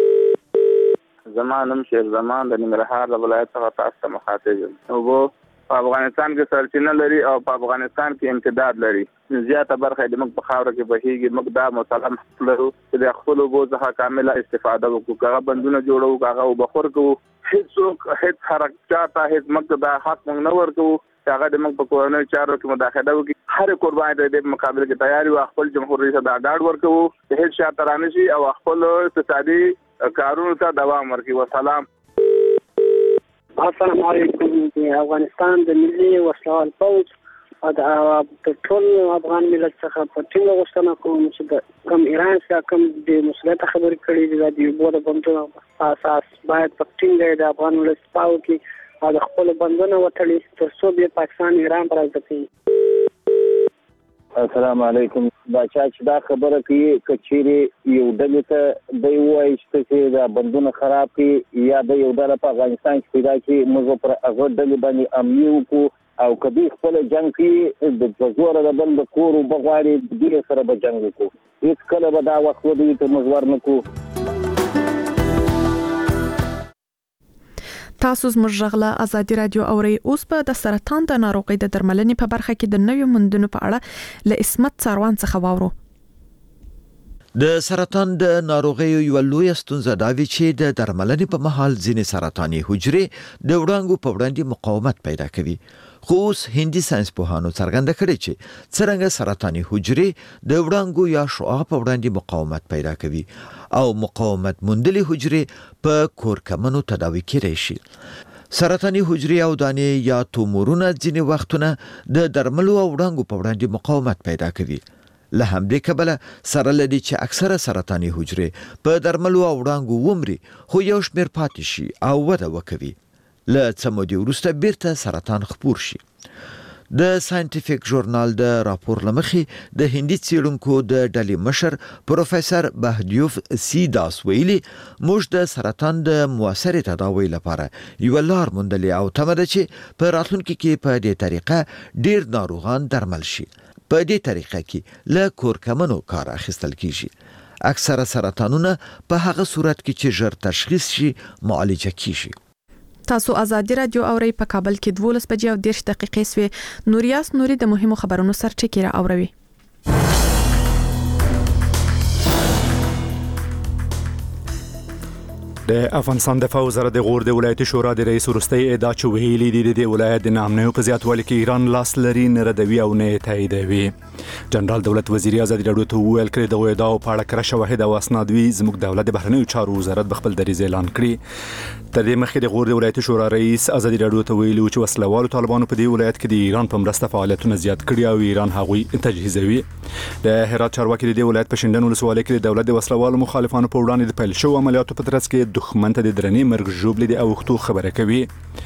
زمانم شیر زمان د ننګرهار ولایت څخه تاسو مخاطب یم. او په افغانستان کې سرچینه لري او په افغانستان کې امتداد لري. زیاته برخه د موږ په خاوره کې بهيږي. موږ دا مسلم لرو چې د خپل وګړو څخه کامله استفاده وکړو. هغه بندونه جوړو، هغه وبخور کوو، هیڅ هیڅ حرکت هیڅ موږ دا حق موږ نه ورکو چې هغه د موږ په کورنۍ چارو کې مداخله وکړي. هر قرباني د مقابله کې تیاری او خپل جمهور رئیس دا ډاډ ورکو چې هیڅ شاته رانشي او خپل اقتصادي کارونو ته دوام ورکړي. وسلام. السلام علیکم. افغانستان د ملي وسلوال پوځ او د ټول افغان ملت څخه په ټینګه غوښتنه کوم چې د کوم ایران څخه کوم د مسلط خبرې کړي دي د یو بوله بندونو اساس باید په ټینګه د افغان ملت پاو کې او د خپل بندونو وټړي تر څو به پاکستان ایران پر ځکي. السلام علیکم. باچا چې دا خبره کوي کچيري یو ډلې ته دی وایي چې دا بندونه خراب کړي یا د یو ډله په افغانستان کې پیدا کړي موږ پر هغه ډلې باندې امنیت وکړو او کدی خپل جنگ کې د زوره د بل کور او بغواړي د سره به جنگ وکړو. هیڅ کله به دا وخت ودی ته موږ ورنکو. تاسو زموږ غږ ازادي رادیو اوري. اوس په د سرطان د ناروغۍ د درملنې په برخه کې د نویو موندنو په اړه له اسمت څاروان څخه واورو. د سرطان د ناروغۍ یو لوی ستونزه دا وی چې د درملنې په مهال ځینې سرطاني حجرې د وړانګو په وړاندې مقاومت پیدا کوي. خو اوس هندي ساينس پوهانو څرګنده کړې چې څرنګه سرطاني حجرې د وړانګو یا شعاع په وړاندې مقاومت پیدا کوي او مقاومت موندلې حجرې په کورکمنو تداوي کېدای شي. سرطاني حجرې او دانې یا تومورونه ځینې وختونه د درملو او وړانګو په وړاندې مقاومت پیدا کوي. له همدې کبله سره لدی چې اکثره سرطاني حجرې په درملو او وړانګو ومري خو یو شمېر پاتې شي او وده وکوي. له څه مودې وروسته بیرته سرطان خپور شي. د ساينټیفیک ژورنال د راپور لمخې د هندي څېړونکو د ډلې مشر پروفیسور بهدیوف سی داس ویلي موږ د سرطان د موثرې تداوی لپاره یو لار موندلې او تمه ده چې په راتلونکي کې په دې طریقه ډیر ناروغان درمل شي. په دې طریقه کې له کورکمنو کار اخیستل کیږي. اکثره سرطانونه په هغه صورت کې چې ژر تشخیص شي معالجه کیږي. تاسو آزادي رادیو اورئ. په کابل کې دولس بجې او دېرش دقیقې سوې. نوریاس نوري د مهمو خبرونو سرچینه را اوروي. د افغانستان د دفاع وزارت د غور د ولایتي شورا د رئیس ورستۍ ادعا چې ویلي دي د ولایت د نامنیو په زیاتوالي کې ایران لاس لري نه ردوي او نه تاییدوي. جنرال دولت وزیر آزادي راډیو ته وویل کړي د ادعاو په اړه کره شواهد او اسناد وي زموږ دولت د بهرنیو چارو وزارت بخپل دریځ اعلان کړي. تر دې مخکې د غور د ولایتي شورا رئیس آزادي راډیو ته ویلي چې وسلوالو طالبانو په دې ولایت کې د ایران په مرسته فعالیتونه زیات کړي او ایران هغوی تجهیزوي. د هرات چارواکي د ولایت په شینډن ولسوالۍ کې د دولت د وسلوالو مخالفانو په وړاندې د پیل شوو عملیاتو په ترڅ کې دښمن ته د درنې مرګ ژوبلې د اوختو خبره کوي.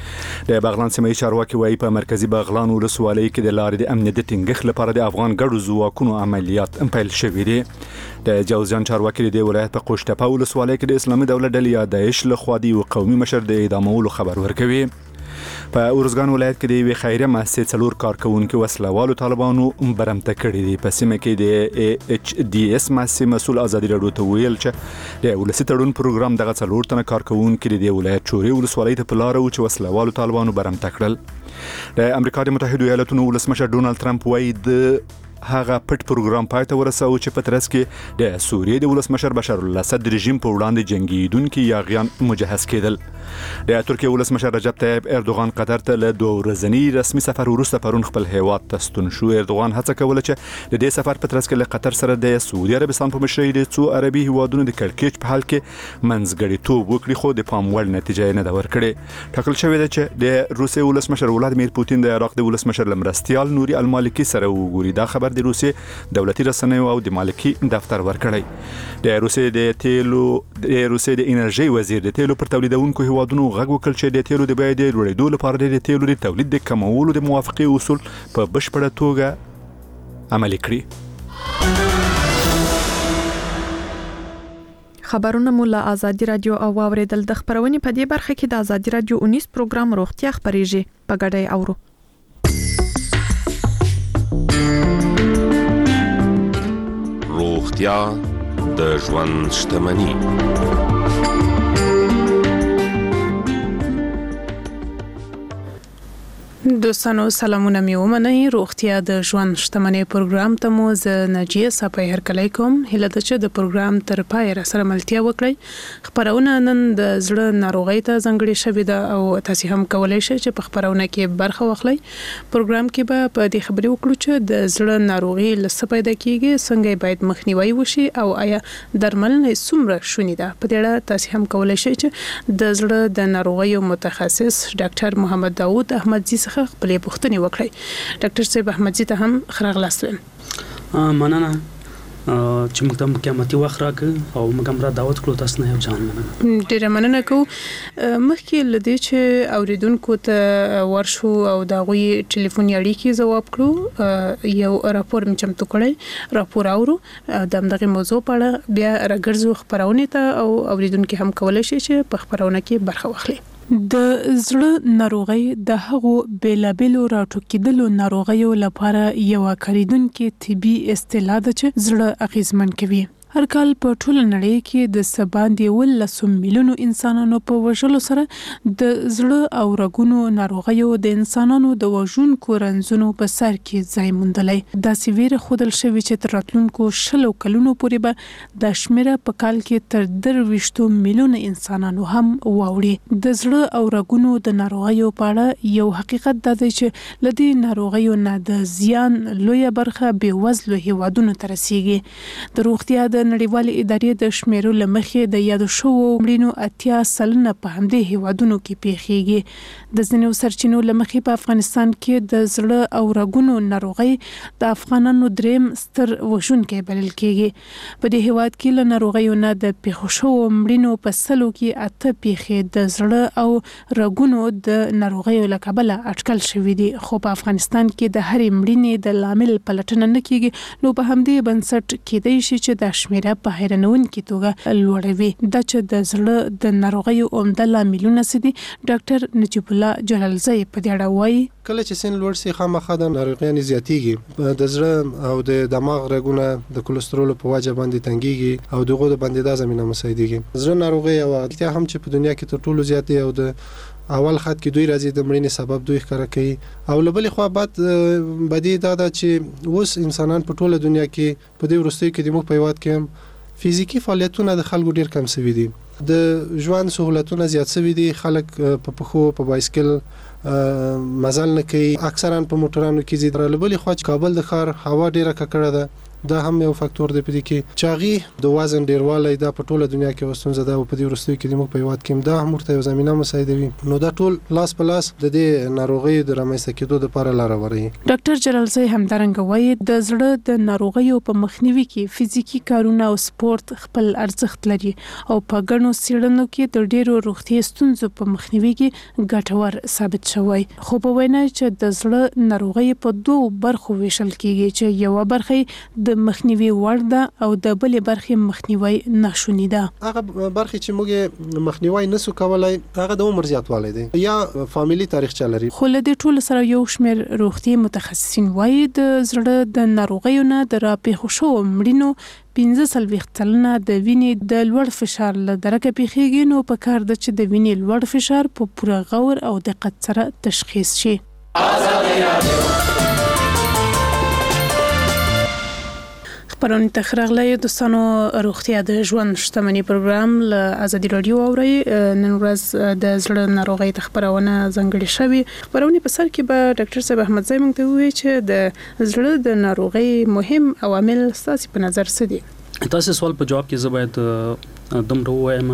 د بغلان سیمې چارواکي وايي په مرکزی بغلان ولسوالۍ کې د لارې د امنیت د ټینګښت لپاره د افغان ګډو ځواکونو عملیات پیل شوي دي. د جوزجان چارواکي د ولایت په قوشتپه ولسوالۍ کې د اسلامي دولت ډلې یا داعش لخوا د یو قومي مشر د اعدامولو خبر ورکوي. په اورزګان ولایت کې د یوې خیریه مؤسسې څلور کارکونکو وسلوالو طالبانو برمته کړي دي. په سیمه کې د ایچ ډي اس مؤسسې مسول آزادي راډیو ته ویل چې د ولسی تړون پروګرام دغه څلور تنه کارکونکو د ولایت چوري ولسوالۍ ته په لار او چې وسلوالو طالبانو برمته کړل. د امریکا د متحده ایالاتونو ولسمشر ډونالد ټرمپ وايي د هغه پټ پروګرام پای ته ورساو چې په ترڅ کې د سوریې د ولسمشر بشار الاسد رژیم په وړاندې جنگیدونکو یاغیان مجهز کېدل. د ترکیه ولسمشر رجب طیب اردوغان قطر ته له دوه ورځنی رسمي سفر وروسته پرون خپل هیواد ته ستون شو. اردوغان هڅه کوله چې د دې سفر په ترڅ کې له قطر سره د سعودي عربستان په مشرۍ د څو عربي هیوادونو د کړکېچ په حال کې منځګړیتوب وکړي خو د پام وړ نتیجه نه ده ورکړې. ټاکل شوې ده چې د روسیې ولسمشر ولادیمیر پوتین د عراق د ولسمشر لمرستیال نوري المالکی سره وګوري. دا خبر د روسیې دولتي رسنیو او د مالکی دفتر ورکړی. د روسیې د تیلو د روسیې د انرژي وزیر د تیلو پر تولیدونکو هیوادونو غږ وکړ چې د تیلو د بیې د لوړېدو لپاره د تیلو د تولید د کمولو د موافقې اصول په بشپړه توګه عملي کړي. خبرونه مو له آزادي رادیو او اوریدل. د خبرونې په دې برخه کې د آزادي رادیو اونیس پروګرام روغتیا خبريږي. په ګډه اورو. روغتیا د ژوند شتمني. دوستانو سلامونه مې ومنئ. روغتیا د ژوند شتمنۍ پروګرام ته مو زه نجیه صافی هرکلی کوم. هیله ده چې د پروګرام تر پای را سره ملتیا وکړئ. خبرونه نن د زړه ناروغۍ ته ځانګړې شوې ده او تاسو هم کولای شئ چې په خبرونه کې برخه واخلئ. پروګرام کې به په دې خبرې وکړو چې د زړه ناروغي لسه پیدا کیږي، څنګه باید مخنیوي وشي او آیا درملنه څومره شونې ده. په دې اړه تاسو هم کولای شئ چې د زړه د ناروغیو متخصص ډاکټر محمد داوود احمدزي خپلې پوښتنې وکړي. ډاکټر صاحب احمدزي ته هم خراغلاست ویم. مننه چې موږ ته قیامتي وخت راکړ او موږ هم را دعوت کړو. تاسو نه یو ځان مننه. ډیره مننه کوم. مخکې لدې چې اوریدونکو ته ورشو او دا غوي ټلیفوني اړیکې جواب کړو، یو راپور مې چمتو کړی. راپور اورو د دغه موضوع په اړه بیا راګرځو خبرونه ته او اوریدونکو هم کولای شي چې په خبرونه کې برخه واخلي. د زړه ناروغي د هغو بیلابلو راټوکیدلو ناروغیو لپاره یو کاریدونکو طبي اصطلاح ده چې زړه اغیزمن کوي. هر کال په ټوله نړۍ کې د سباندې ولسو میلیونو انسانانو په وژلو سره د زړه او رګونو ناروغیو د انسانانو د وژونکو رنځونو په سر کې ځای موندلی. داسې ویره ښودل شوې چې تر راتلونکو شلو کلونو پورې به دا شمیره په کال کې تر درویشتو میلیونه انسانانو هم واوړي. د زړه او رګونو د ناروغیو په اړه یو حقیقت دا دی چې له دې ناروغیو نه د زیان لویه برخه بېوزلو هیوادونو ته رسیږي. د روغتیا د نړیوالې ادارې د شمیرو له مخې د یادو شوو مړینو اتیا سلنه په همدې هیوادونو کې پیښیږي. د ځینو سرچینو له مخې په افغانستان کې د زړه او رګونو ناروغي د افغانانو دریم ستر وژونکی بلل کېږي. په دې هیواد کې له ناروغیو نه د پیښو شوو مړینو په سلو کې اته پیښې د زړه او رګونو د ناروغیو له کبله اټکل شوې دي. خو په افغانستان کې د هرې مړینې د لامل پلټنه نه کېږي، نو په همدې بنسټ کېدای شي چې د شمیره په حیرانونکې توګه لوړوي. دا چې د زړه د ناروغیو عمده لاملونه څه دي، ډاکټر نجیب الله جلالزی په دې اړه وایي. کله چې سن لوړ سي خامخا د ناروغیانو زیاتیږي، د زړه او د دماغ رګونه د کولېسترول په وجه باندې تنګيږي او دغه د بندیدا زمينه مساعدېږي. زړه ناروغي او اړتیا هم چې په دنیا کې تر ټولو زیات دی او د اول خط کې دوی راځي د مړینې سبب دوی ښکاره کوي. او له بلې خوا بعد بدی دا ده چې اوس انسانان په ټوله دنیا کې په دې وروستیو کې د موږ په هیواد کې هم فزیکی فعالیتونه د خلکو ډیر کم شوي دي، د ژوند سہولتونه زیات شوي دي، خلک په پخو په بایسکل مزل نه کوي، اکثرا په موټرانو کې زی درلو. بلې خوا کابل د ښار هوا ډیره ککړه ده، دا هم یو فاکتور دی په دې کې. چاغي د وزن ډیروالی دا په ټوله دنیا کې وستونزه ده او په دې وروستیو کې د موږ په هیواد کې دا هم ورته یو زمينه مساعدوي. نو دا ټول لاس په لاس د دې ناروغي د رامنځته کېدو لپاره لار وري. ډاکټر جلالزی همدارنګه وایي د زړه د ناروغیو په مخنیوي کې فزیکی کارونه او سپورت خپل ارزښت لري او په ګڼو څېړنو کې د ډیرو روغتي ستونزو په مخنیوي کې ګټور ثابت شوی. خو په وینا چې د زړه ناروغي په دوه برخو ویشل کېږي چې یو برخه د مخنیوي وړ ده او د بلې برخې مخنیوي ناشونی ده. هغه برخې چې موږ مخنیوي نسو کولای هغه د عمر زیاتوالی دی یا فامیلی تاریخچه لري. خو له دې ټولو سره یو شمېر روغتي متخصصین وایي د زړه د ناروغیو نه د راپېښو شوو مړینو پنځه څلوېښت سلنه د وینې د لوړ فشار له درکه پیښیږي. نو په کار ده چې د وینې لوړ فشار په پوره غور او دقت سره تشخیص شي. خبرونه تخرغله دوستانو، روغتیا د ژوند شتمنۍ پروګرام له ازادي رادیو اوري. نن ورځ د زړه ناروغۍ د خبرونه ځانګړې شوې. خبرونه په سر کې به ډاکټر صاحب احمد زای مونږ ته ووایي چې د زړه د ناروغۍ مهم عوامل ستاسو په نظر څه دي؟ تاسو سوال په جواب کې زه باید دومره ووایم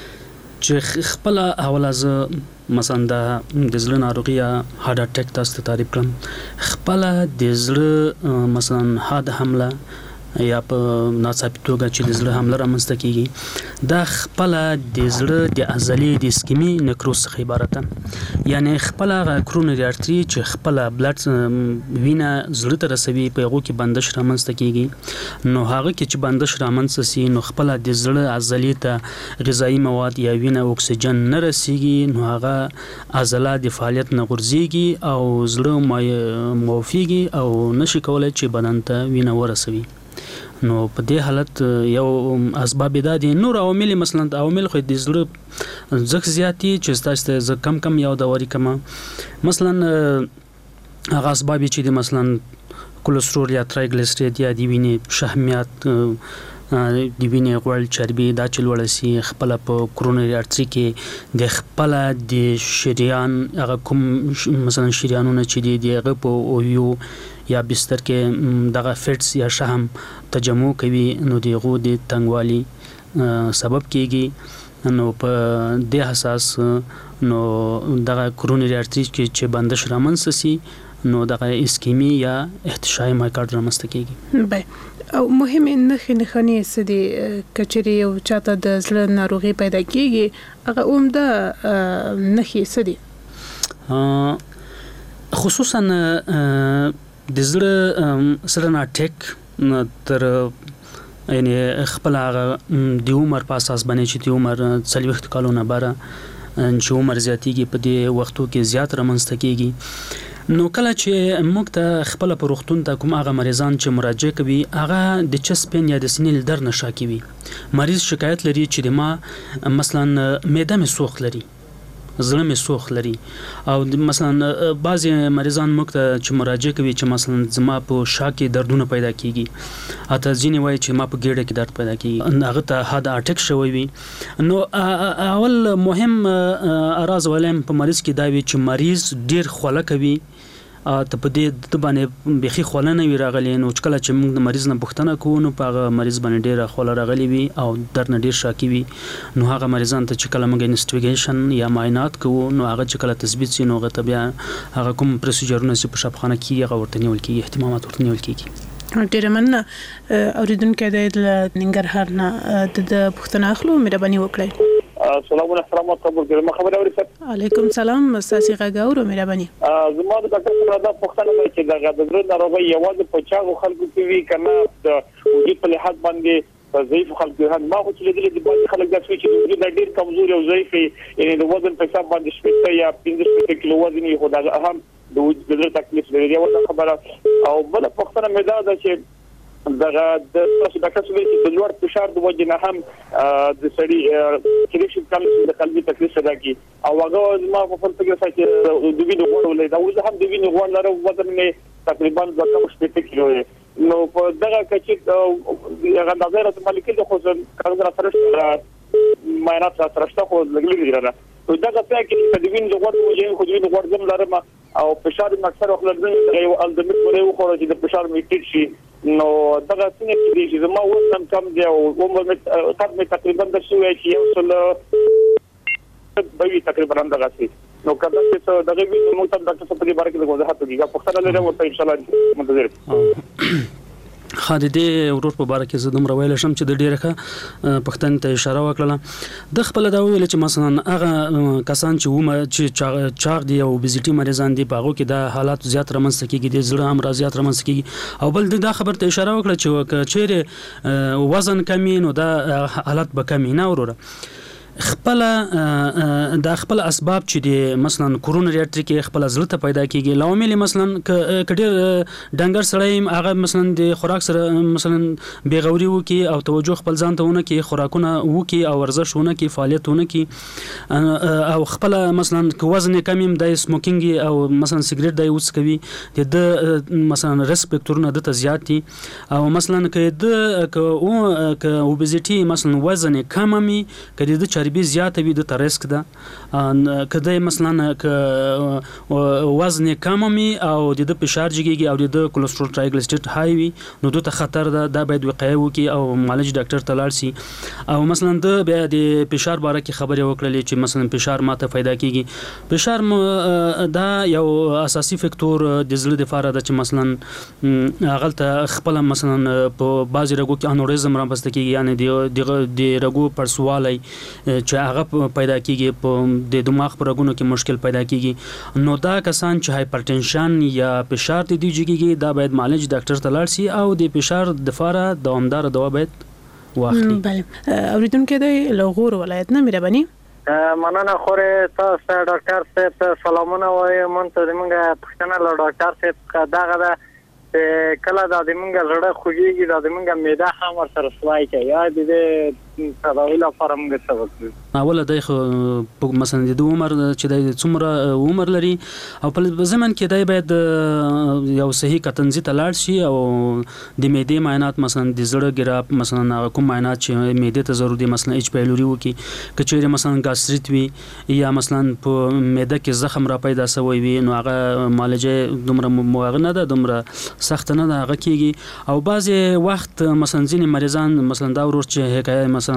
چې خپل حواله ز مثلا د زړه ناروغي هارت اٹیک تاسو ته تعریف کړم، خپل د زړه مثلا هارت حمله یا په ناڅاپي توګه چې د زړه حمله رامنځته کیږي، دا خپل د زړه د عضلې د اسکیمی نکروز څخه عبارت ده. یعنی خپل کرونری ارتری چې خپل بلډ وینه زړه ته رسوي په هغه کې بندش رامنځته کیږي. نو هغه کې چې بندش رامنځته سي نو خپل د زړه عضلې ته غذایی مواد یا وینه اکسیجن نه رسیږي، نو هغه عضله د فعالیت نه غورځيږي او زړه موفيږي او نشي کولای چې بدن ته وینه ورسوي. نو په دې حالت یو اسباب دا دي. نور عوامل مثلا عوامل خو د زړه زخ زیاتی چې تاسو ته کم کم یو دا وری کما مثلا هغه اسباب چې د مثلا کولېسترول یا ترایګلیسیراید یا د وینې شحمیات د وینې غوړ چربي دا چې لوړ سي، خپل په کرونری ارتری کې د خپل د شریان هغه کوم مثلا شریانونه چې دی هغه په اویو یا بستر کې دغه فټس یا شحم تجمع کوي، نو دغه د تنګوالي سبب کیږي. نو په دې حساس نو دغه کرونری ارتری کې چې بندش رامنځته سي نو دغه اسکیمی یا احتشای مایکارډ رامنځته کیږي. بای او مهمه نښې نښانې څه دي؟ کچري یو چاته د زړه ناروغي پیدا کیږي هغه عمده نښې څه دي؟ خصوصا د زړه سرن اٹیک تر یعنی خپل هغه د عمر په اساس باندې چې د عمر څلوېښت کالونه باره چې عمر زیاتیږي په دې وختو کې زیات رامنځته کیږي. نو کله چې موږ ته خپل پروختون ته کوم هغه مریضان چې مراجعه کوي هغه د چسپین یا د سینې در نشه کوي مریض شکایت لري چې ما مثلا معده مې سوخت لري زړه مې سوخت لري او مثلا بعضی مریضان موږ ته چې مراجعه کوي چې مثلا زما په شا کې دردونه پیدا کیږي اته ځینې وایي چې ما په ګیډه کې درد پیدا کیږي هغه ته هارت اٹیک شوی وي نو اول مهم اراز ولیم په مریض کې دا وي چې مریض ډیر خوله کوي ته په دې د باندې بخي خوله نه وی راغلی نو چې کله چې موږ د مریض نه پوښتنه کوو نو په هغه مریض باندې ډیره خوله راغلی وي او درد نه ډیر شاکی وي نو هغه مریضان ته چې کله موږ انویسټیګیشن یا معاینات کوو نو هغه چې کله تثبیت شي نو هغه ته بیا هغه کوم پروسیجرونه چې په شفاخانه کې هغه ورته نیول کیږي اهتمامات ورته نیول کیږي ډیره مننه اوریدونکو د ننګرهار نه د پښتنه اخلو مهرباني وکړئ السلام علیکم ورحمۃ خبر اوري سر علیکم السلام ساسي غاګاور مهرباني زما د ډاکټر سره دا پوښتنه ده چې دا د زړه ناروغي یوازې په چاغو خلکو کې وی کنه د وجود په لحاظ باندې ضعیف خلکو هم ما خو چې لیدل دي باندې خلک دا چې د ډیر کمزوري او ضعیف یعنی د وزن په حساب باندې شپږ یا پنځه کیلو وزن یې خدای اهم د وجود تکلیف لري یو خبره او بل پوښتنه مې دا ده چې دغه د تاسو د کسبې چې د لوړ فشار د وجه نه هم د سړي کلیشن کم د قلبي تکلیف صدا کی او هغه ما په فکر کې چې د وینې غوړ ولې دا اوس هم د وینې غوړ لرو وزن مې تقریبا د کم شپږ کیلو نو په دغه کې چې هغه نظر مالکي د خو څنګه سره معاینات سره شته خو لګلې دي نو دغه څه کې د وینې غوړ وجه خو د وینې غوړ زم لرم او فشار مکسر خپل د یو الدمت پرې وخوره چې د فشار مې ټیټ شي نو دغه څنګه کې چې زما وزن کم دی او عمر مې قد مې تقریبا د شوې چې یو څل بوي تقریبا دغه شي نو کله چې دغه وی نو تاسو د څه په اړه کې وضاحت وکړئ په خپل لري ورته ان شاء الله منتظر خادي ورور په باره کې زه دومره ویل شم چې د ډیره ښه پښتنې ته اشاره وکړه د خپل دا ویل چې مثلا هغه کسان چې ومه چې چاغ دي او اوبیزیټي مریضان دي په هغه کې د حالات زیات رامنځته کیږي د زړه امراض رامنځته کیږي او بل دا خبر ته اشاره وکړه چې چیرې وزن کمی نو دا حالات به کمی نه وروره خپل د خپل اسباب چې د مثلا کورونری ارټری کې خپل زړه ته پیدا کیږي لامل مثلا کډیر ډنګر سړی هغه مثلا د خوراک سره مثلا بیغوري وکي او توجه خپل ځان ته ونه کې خوراکونه وکي او ورزشونه کې فعالیتونه کې او خپل مثلا وزن کمیم د سموکینګ او مثلا سیګریټ د یوز کوي د مثلا ریسپکټورونه د زیات دي او مثلا کې د ک اوبیزیټي مثلا وزن کمامي کړي د چربي زیاته وي د ریسک ده کله مثلا ک وزن کمامي او د فشار جګيږي او د کولېسترول ټرایګلیسیراید هاي وي نو د خطر ده د باید وقایه وکي او معالج ډاکټر ته لاړ شي او مثلا د بیا د فشار باره کې خبرې وکړلې چې مثلا فشار ماته پیدا کیږي فشار دا یو اساسي فکتور د زړه د فاره ده چې مثلا غلطه خپل مثلا په بعضی رګو کې انوریزم رامنځته کیږي یعنی د رګو پرسوالي چې هغه پیدا کیږي په د دماغ پر رګونو کې مشکل پیدا کیږي نو دا کسان چې هایپرټنشن یا فشار د دی جګیږي دا باید معالج ډاکټر ته لاړ شي او د فشار د فاره دوامدار دوا باید واخلي بله اوریدونکو د لغور ولایت نه مهرباني مننه خوره تاسو ډاکټر صاحب سلامونه وایم مونږ ته موږ پښتنه له ډاکټر صاحب داغه ده کله دا د موږ لړه خوږیږي دا د موږ معده هم ور سره سوای کوي یا د تداوی لپاره موږ څه وکړو اوله د مثلا د عمر چې د څومره عمر لري او په زمن کې د باید یو صحیح کتنځي تلاړ شي او د معدې معاینات مثلا د زړه ګراف مثلا کوم معاینات چې معدې ته ضروري دي مثلا اچ پیلوري وکي کچېره مثلا ګاستریت وي یا مثلا په معده کې زخم را پیدا شوی وي نو هغه معالجه دومره موغه نه ده دومره سخت نه ده هغه کیږي او بعضی وخت مثلا ځینې مریضان مثلا دا ورور چې حکایت مثلا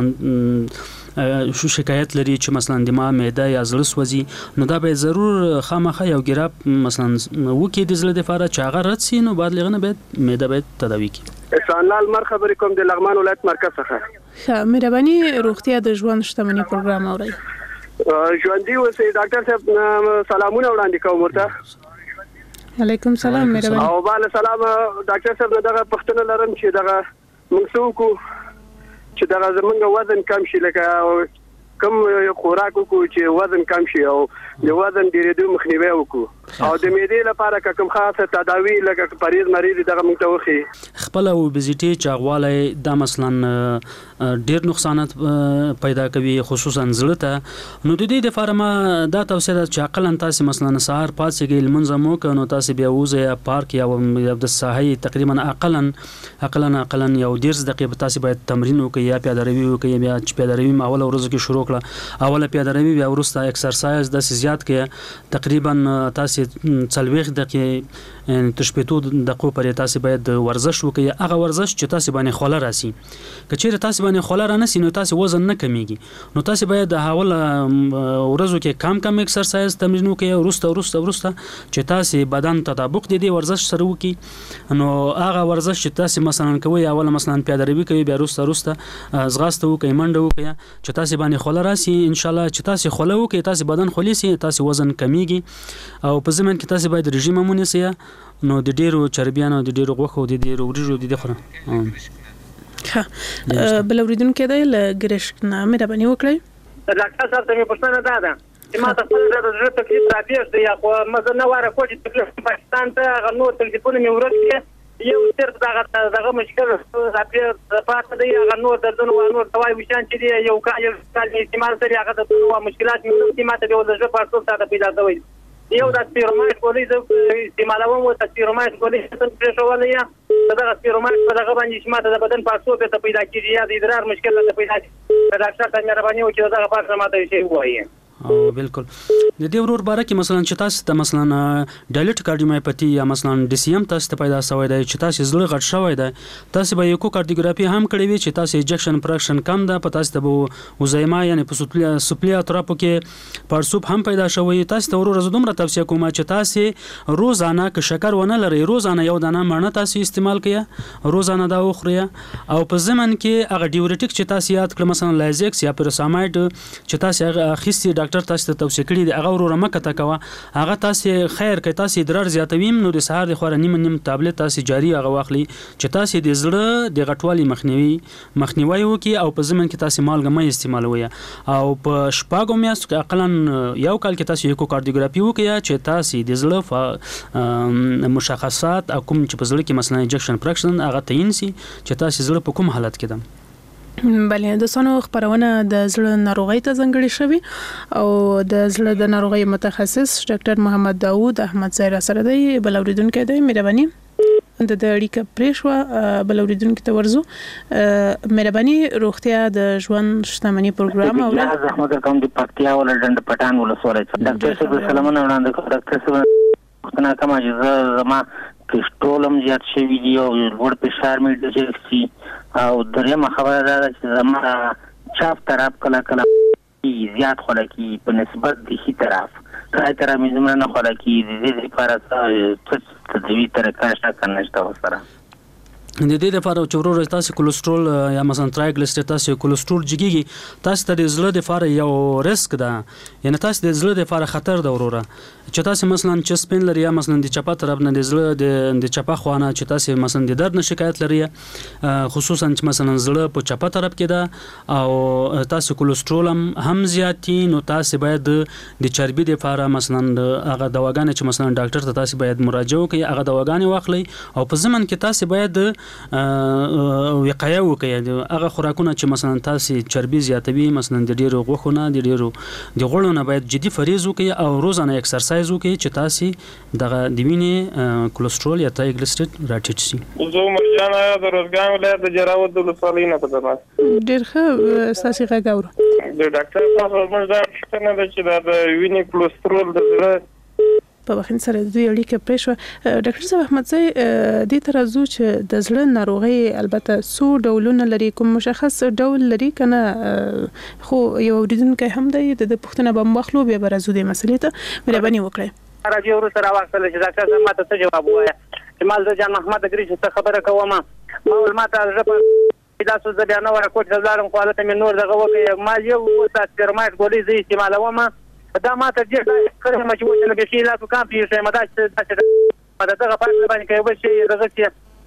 شو شکایت لري چې مثلا د ما معده یا زړه سوځي نو دا به ضرور خامخا یو ګراف مثلا وکي د زړه د فاره چې هغه رد سي نو بعد لغنه باید معده باید تداوي کی احسان لال مرحبا کوم د لغمان ولایت مرکز څخه ښه مهرباني روغتیا د ژوند شتمنۍ پروګرام اوري ژوندۍ اوسئ ډاکټر صاحب سلامونه وړاندې کوم ورته علیکم سلام مهرباني او بل سلام ډاکټر صاحب دغه پښتنه لرم چې دغه موږ څوک چې دا زمونږ وزن کم شي لکه کوم خوراک وکړو چې وزن کم شي او د وزن ډیریدو مخنیوي وکړو او د معدې لپاره کوم خاصه تداوی لکه پریز مریض دغه موږ ته وخی خپل اوبیزیټي چاغوالی دا مثلا ډیر نقصانات پیدا کوي خصوصا زړه ته نو د دې لپاره ما دا توصیه ده چې عقلن تاسو مثلا سهار پاتې لمونځ مو کنو تاسو بیا وځي پارک یا د ساحې تقریبا عقلن عقلن عقلن یو ډیر دقیقه تاسو باید تمرین وکړئ یا پیاده روي وکړئ بیا چې پیاده روي اول ورځ کې شروع کړه اوله پیاده روي بیا ورسته ایکسرسایز د زیات کې تقریبا تاسو څلوېښت دقیقې تشپېتو دقیقو پرې تاسو باید ورزش وکړئ هغه ورزش چې تاسو باندې خوله راسي که چیرې تاسو باندې خوله رانسي نو تاسو وزن نه کمیږي نو تاسو باید د حواله ورځو کې کم کم ایکسرسایز تمرین وکړئ ورسته ورسته ورسته چې تاسو بدن تطابق د دې ورزش سره وکړي نو هغه ورزش چې تاسو مثلا کوي اوله مثلا پیاده روي کوي بیا ورسته ورسته ځغاسته وکړئ منډه وکړئ چې تاسو باندې خوله راسي ان شاء الله چې تاسو خوله وکړئ تاسو بدن خولي سي تاسو وزن کمیږي او په ضمن کې تاسو باید رژیم مونږ نو د ډیرو چربیانو د ډیرو غوښو د ډیرو ورجو د خره ها بل اوریدونکو د لګرشک نه مهرباني وکړئ ډاکټر صاحب ته پوښتنه ده ده چې ما تاسو ته د زړه تکلیف راپېښ دی یا خو مزه نه واره کوم چې تکلیف پاکستان ته هغه نور تلفون مې ورکړي یو صرف دغه دغه مشکل راپېښ پاتې دی هغه نور د دنو نور توای وشان چې دی یو کال یو کال استعمال سره هغه د دنو مشکلات مې نو ماته د زړه په څیر ساده پیدا کوي یو د سپیرومایټ ګولۍ د استعمالوم او سپیرومایټ ګولۍ څنګه پرېښول یا دغه سپیرومایټ په دغه باندې چې ماته د بدن پاسو په پیدا کیږي یا د ادرار مشکل ته پیدا کیږي ډاکټر ته مهرباني وکړئ دغه پاسه ماته شی وایي او بالکل د دې ورور باره کې مثلا چې تاسو ته مثلا ډایلیټ کارډیومایوپاثي یا مثلا ډي سي ام تاسو ته پیدا شوی دی چې تاسو زړه غټ شوی دی تاسو به یو کارډیوګرافي هم کړی وي چې تاسو انجکشن پرکشن کم ده په تاسو ته وزایما یعنی په سپلیا سپلیا اطرافو کې پړسوب هم پیدا شوی تاسو ته ورور زدومره توصیه کوم چې تاسو روزانه ک شکر ونه لري روزانه یو دانه مړنه تاسو استعمال کړئ روزانه دا وخورئ او په ضمن کې هغه ډیورټیک چې تاسو یاد کړئ مثلا لایزیکس یا پیروسامایډ چې تاسو هغه اخیستي ډاکټر تاسو ته توصیه کړی دی هغه ورور مکه تا کوه هغه تاسو خیر کوي تاسو ادرار زیاتوي نو د سهار د خور نیم نیم ټابلیټ تاسو جاری هغه واخلي چې تاسو د زړه د غټوالي مخنیوي مخنیوي وکي او په ضمن کې تاسو مالګه مې استعمالوي او په شپږو میاشتو کې اقلا یو کال کې تاسو یو کارډیوګرافي وکي چې تاسو د زړه مشخصات او کوم چې په زړه کې مثلا انجکشن پرکشن هغه تعین سي چې تاسو زړه په کوم حالت کې ده بلې د سونو خبرونه د زړه ناروغي ته ځانګړي شوی او د زړه د ناروغي متخصص ډاکټر محمد داوود احمد زهرا سره دی بل اوریدونکو دی مهرباني د اړیکه پریښو بل اوریدونکو ته ورزو مهرباني روغتیا د ژوند شتمنۍ پروګرام او زحمت کوم د پکتیا ولډند پټان ولسوالۍ ډاکټر صاحب سلامونه وړاندې کوم ډاکټر صاحب څنګه کوم اجازه زما کیسټولم زیات شوی دی او ورډ فشار مې ډېر شي او درېمه خبره ده چې زما چاپ طرف کله کله زیات خلکی په نسبت د هي طرف کله تر مې زما نه خلکی د دې لپاره څه تدوی طریقه شته کنه شته وسره د دې لپاره چې ورور تاسو کولیسټرول یا مثلا ترایګلیسیراید تاسو کولیسټرول جګیږي تاسو ته د زړه لپاره یو ریسک ده یعنی تاسو د زړه لپاره خطر ده وروره چې تاسو مثلا چې سپین لري یا مثلا د چپا طرف نه د زړه د چپا خوانه چې تاسو مثلا د درد نه شکایت لري خصوصا چې مثلا زړه په چپا طرف کې ده او تاسو کولیسټرول هم زیاتی نو تاسو باید د چربي لپاره مثلا هغه دواګانې چې مثلا ډاکټر ته تاسو باید مراجعه وکړئ هغه دواګانې واخلئ او په ضمن کې تاسو باید وقایه وکړئ هغه خوراکونه چې مثلا تاسو چربي زیاتوي مثلا د ډیرو غوښونه د ډیرو د غوړو نه باید جدي فریض وکړئ او روزانه ایکسرسایز وکړئ چې تاسو دغه د وینې کولیسټرول یا ترایګلیسیراید راټیټ شي زه مرجان د روزګان ولایت د جراوت د ولسوالۍ نه پاتم ډیر ښه ساسي غاور د ډاکټر صاحب موږ دا څنګه د چې د وینې کولیسټرول د زړه په وخت سره د دوی اړیکه پرېښو ډاکټر صاحب احمد زی د ترازو چې د زړه ناروغي البته څو ډولونه لري کوم مشخص ډول لري کنه خو یو اوریدونکو هم دی د پښتنه به مخلو به برازو د مسلې ته مهرباني وکړئ راځي ورسره راوښتل چې ډاکټر صاحب ماته څه جواب وایي چې مال جان محمد ګری چې خبره کوم ما ول ماته زه دا څه ځل نه ورکوټ زلارم خو حالت مې نور دغه وکي ما یو وسات سپرمایټ ګولې زی استعمالوم دا ماته ډېر کړم چې موږ نه به شي لا کوم پیښه مدا چې دا دغه په باندې کوي چې دغه چې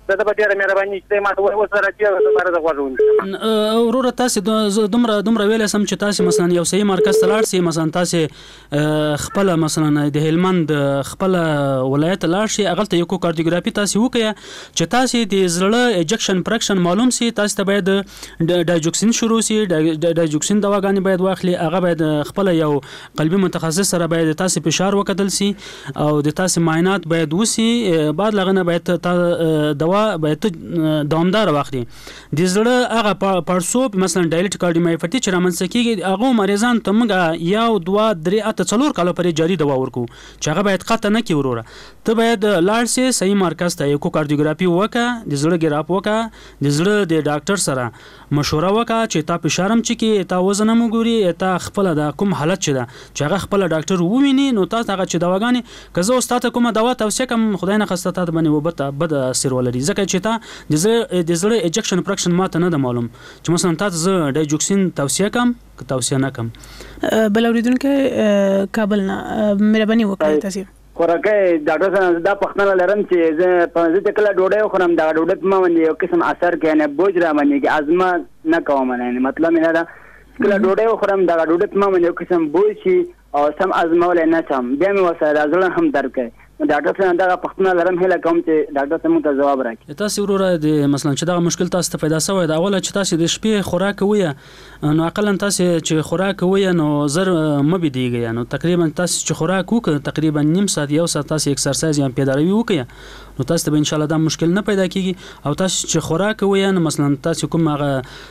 زه د ډیره مهرباني چې ما ته وایي سره چې زه د غوږ وروره تاسو دومره دومره ویل سم چې تاسو مثلا یو صحیح مرکز ته لاړ شئ مثلا تاسو خپل مثلا د هلمند خپل ولایت لاړ شئ هغه ته یو کارډیوګرافي تاسو وکړئ چې تاسو د زړه اجکشن پرکشن معلوم سي تاسو ته باید ډایجوکسین شروع سي ډایجوکسین دواګانې باید واخلي هغه باید خپل یو قلبي متخصص سره باید تاسو فشار وکړل سي او د تاسو معاینات باید وسی بعد لغنه باید دوا باید دوامدار واخلي د زړه هغه پړسوب مثلا ډایلیټ کارډیومایوپاثي چې رامنځته کیږي هغه مریضان ته موږ یو دوه درې اته څلور کاله پرې جاري دوا ورکو چې هغه باید قطع نه کی وروره ته باید لاړ شې صحیح مرکز ته یو کارډیوګرافي وکړه د زړه ګراف وکړه د زړه د ډاکټر سره مشوره وکړه چې تا فشارم چې کی تا وزن هم ګوري تا خپل د کوم حالت چي ده چې هغه خپل ډاکټر وویني نو تاسو هغه چې دواګانې که زه استاد کومه دوا توصیه کوم خدای نه خسته تا باندې وبته بد اثر ولري ځکه چې تا د زړه د زړه اجکشن پرکشن ماته نه ده معلوم چې مثلا تاسو زه ډایجوکسین توصیه کوم که توصیه نه کوم بل اوریدونکو کابل نه مهرباني وکړئ تاسو خوراکه ډاکټر صاحب دا پښتنه لرم چې زه په دې کله ډوډۍ خورم دا ډوډۍ په ما باندې یو قسم اثر کوي نه بوج را باندې کې ازما نه کوم نه مطلب نه دا کله ډوډۍ خورم دا ډوډۍ په ما باندې یو قسم بوج شي او سم ازمول نه سم بیا مې وسره ځل هم درکې ډاکټر صاحب دا پښتنه لرم هله کوم چې ډاکټر صاحب ته جواب راکړي تاسو وروره د مثلا چې دا مشکل تاسو ته پیدا شوی دا اوله چې تاسو د شپې خوراک کوی نو اقلا تاسو چې خوراک کوی نو زر مبي دیږي نو تقریبا تاسو چې خوراک وکړه تقریبا نیم ساعت یو ساعت تاسو ایکسرسایز یا پیداروي وکړه نو تاسو ته ان شاء الله دا مشکل نه پیدا کیږي او تاسو چې خوراک کوی نو مثلا تاسو کوم هغه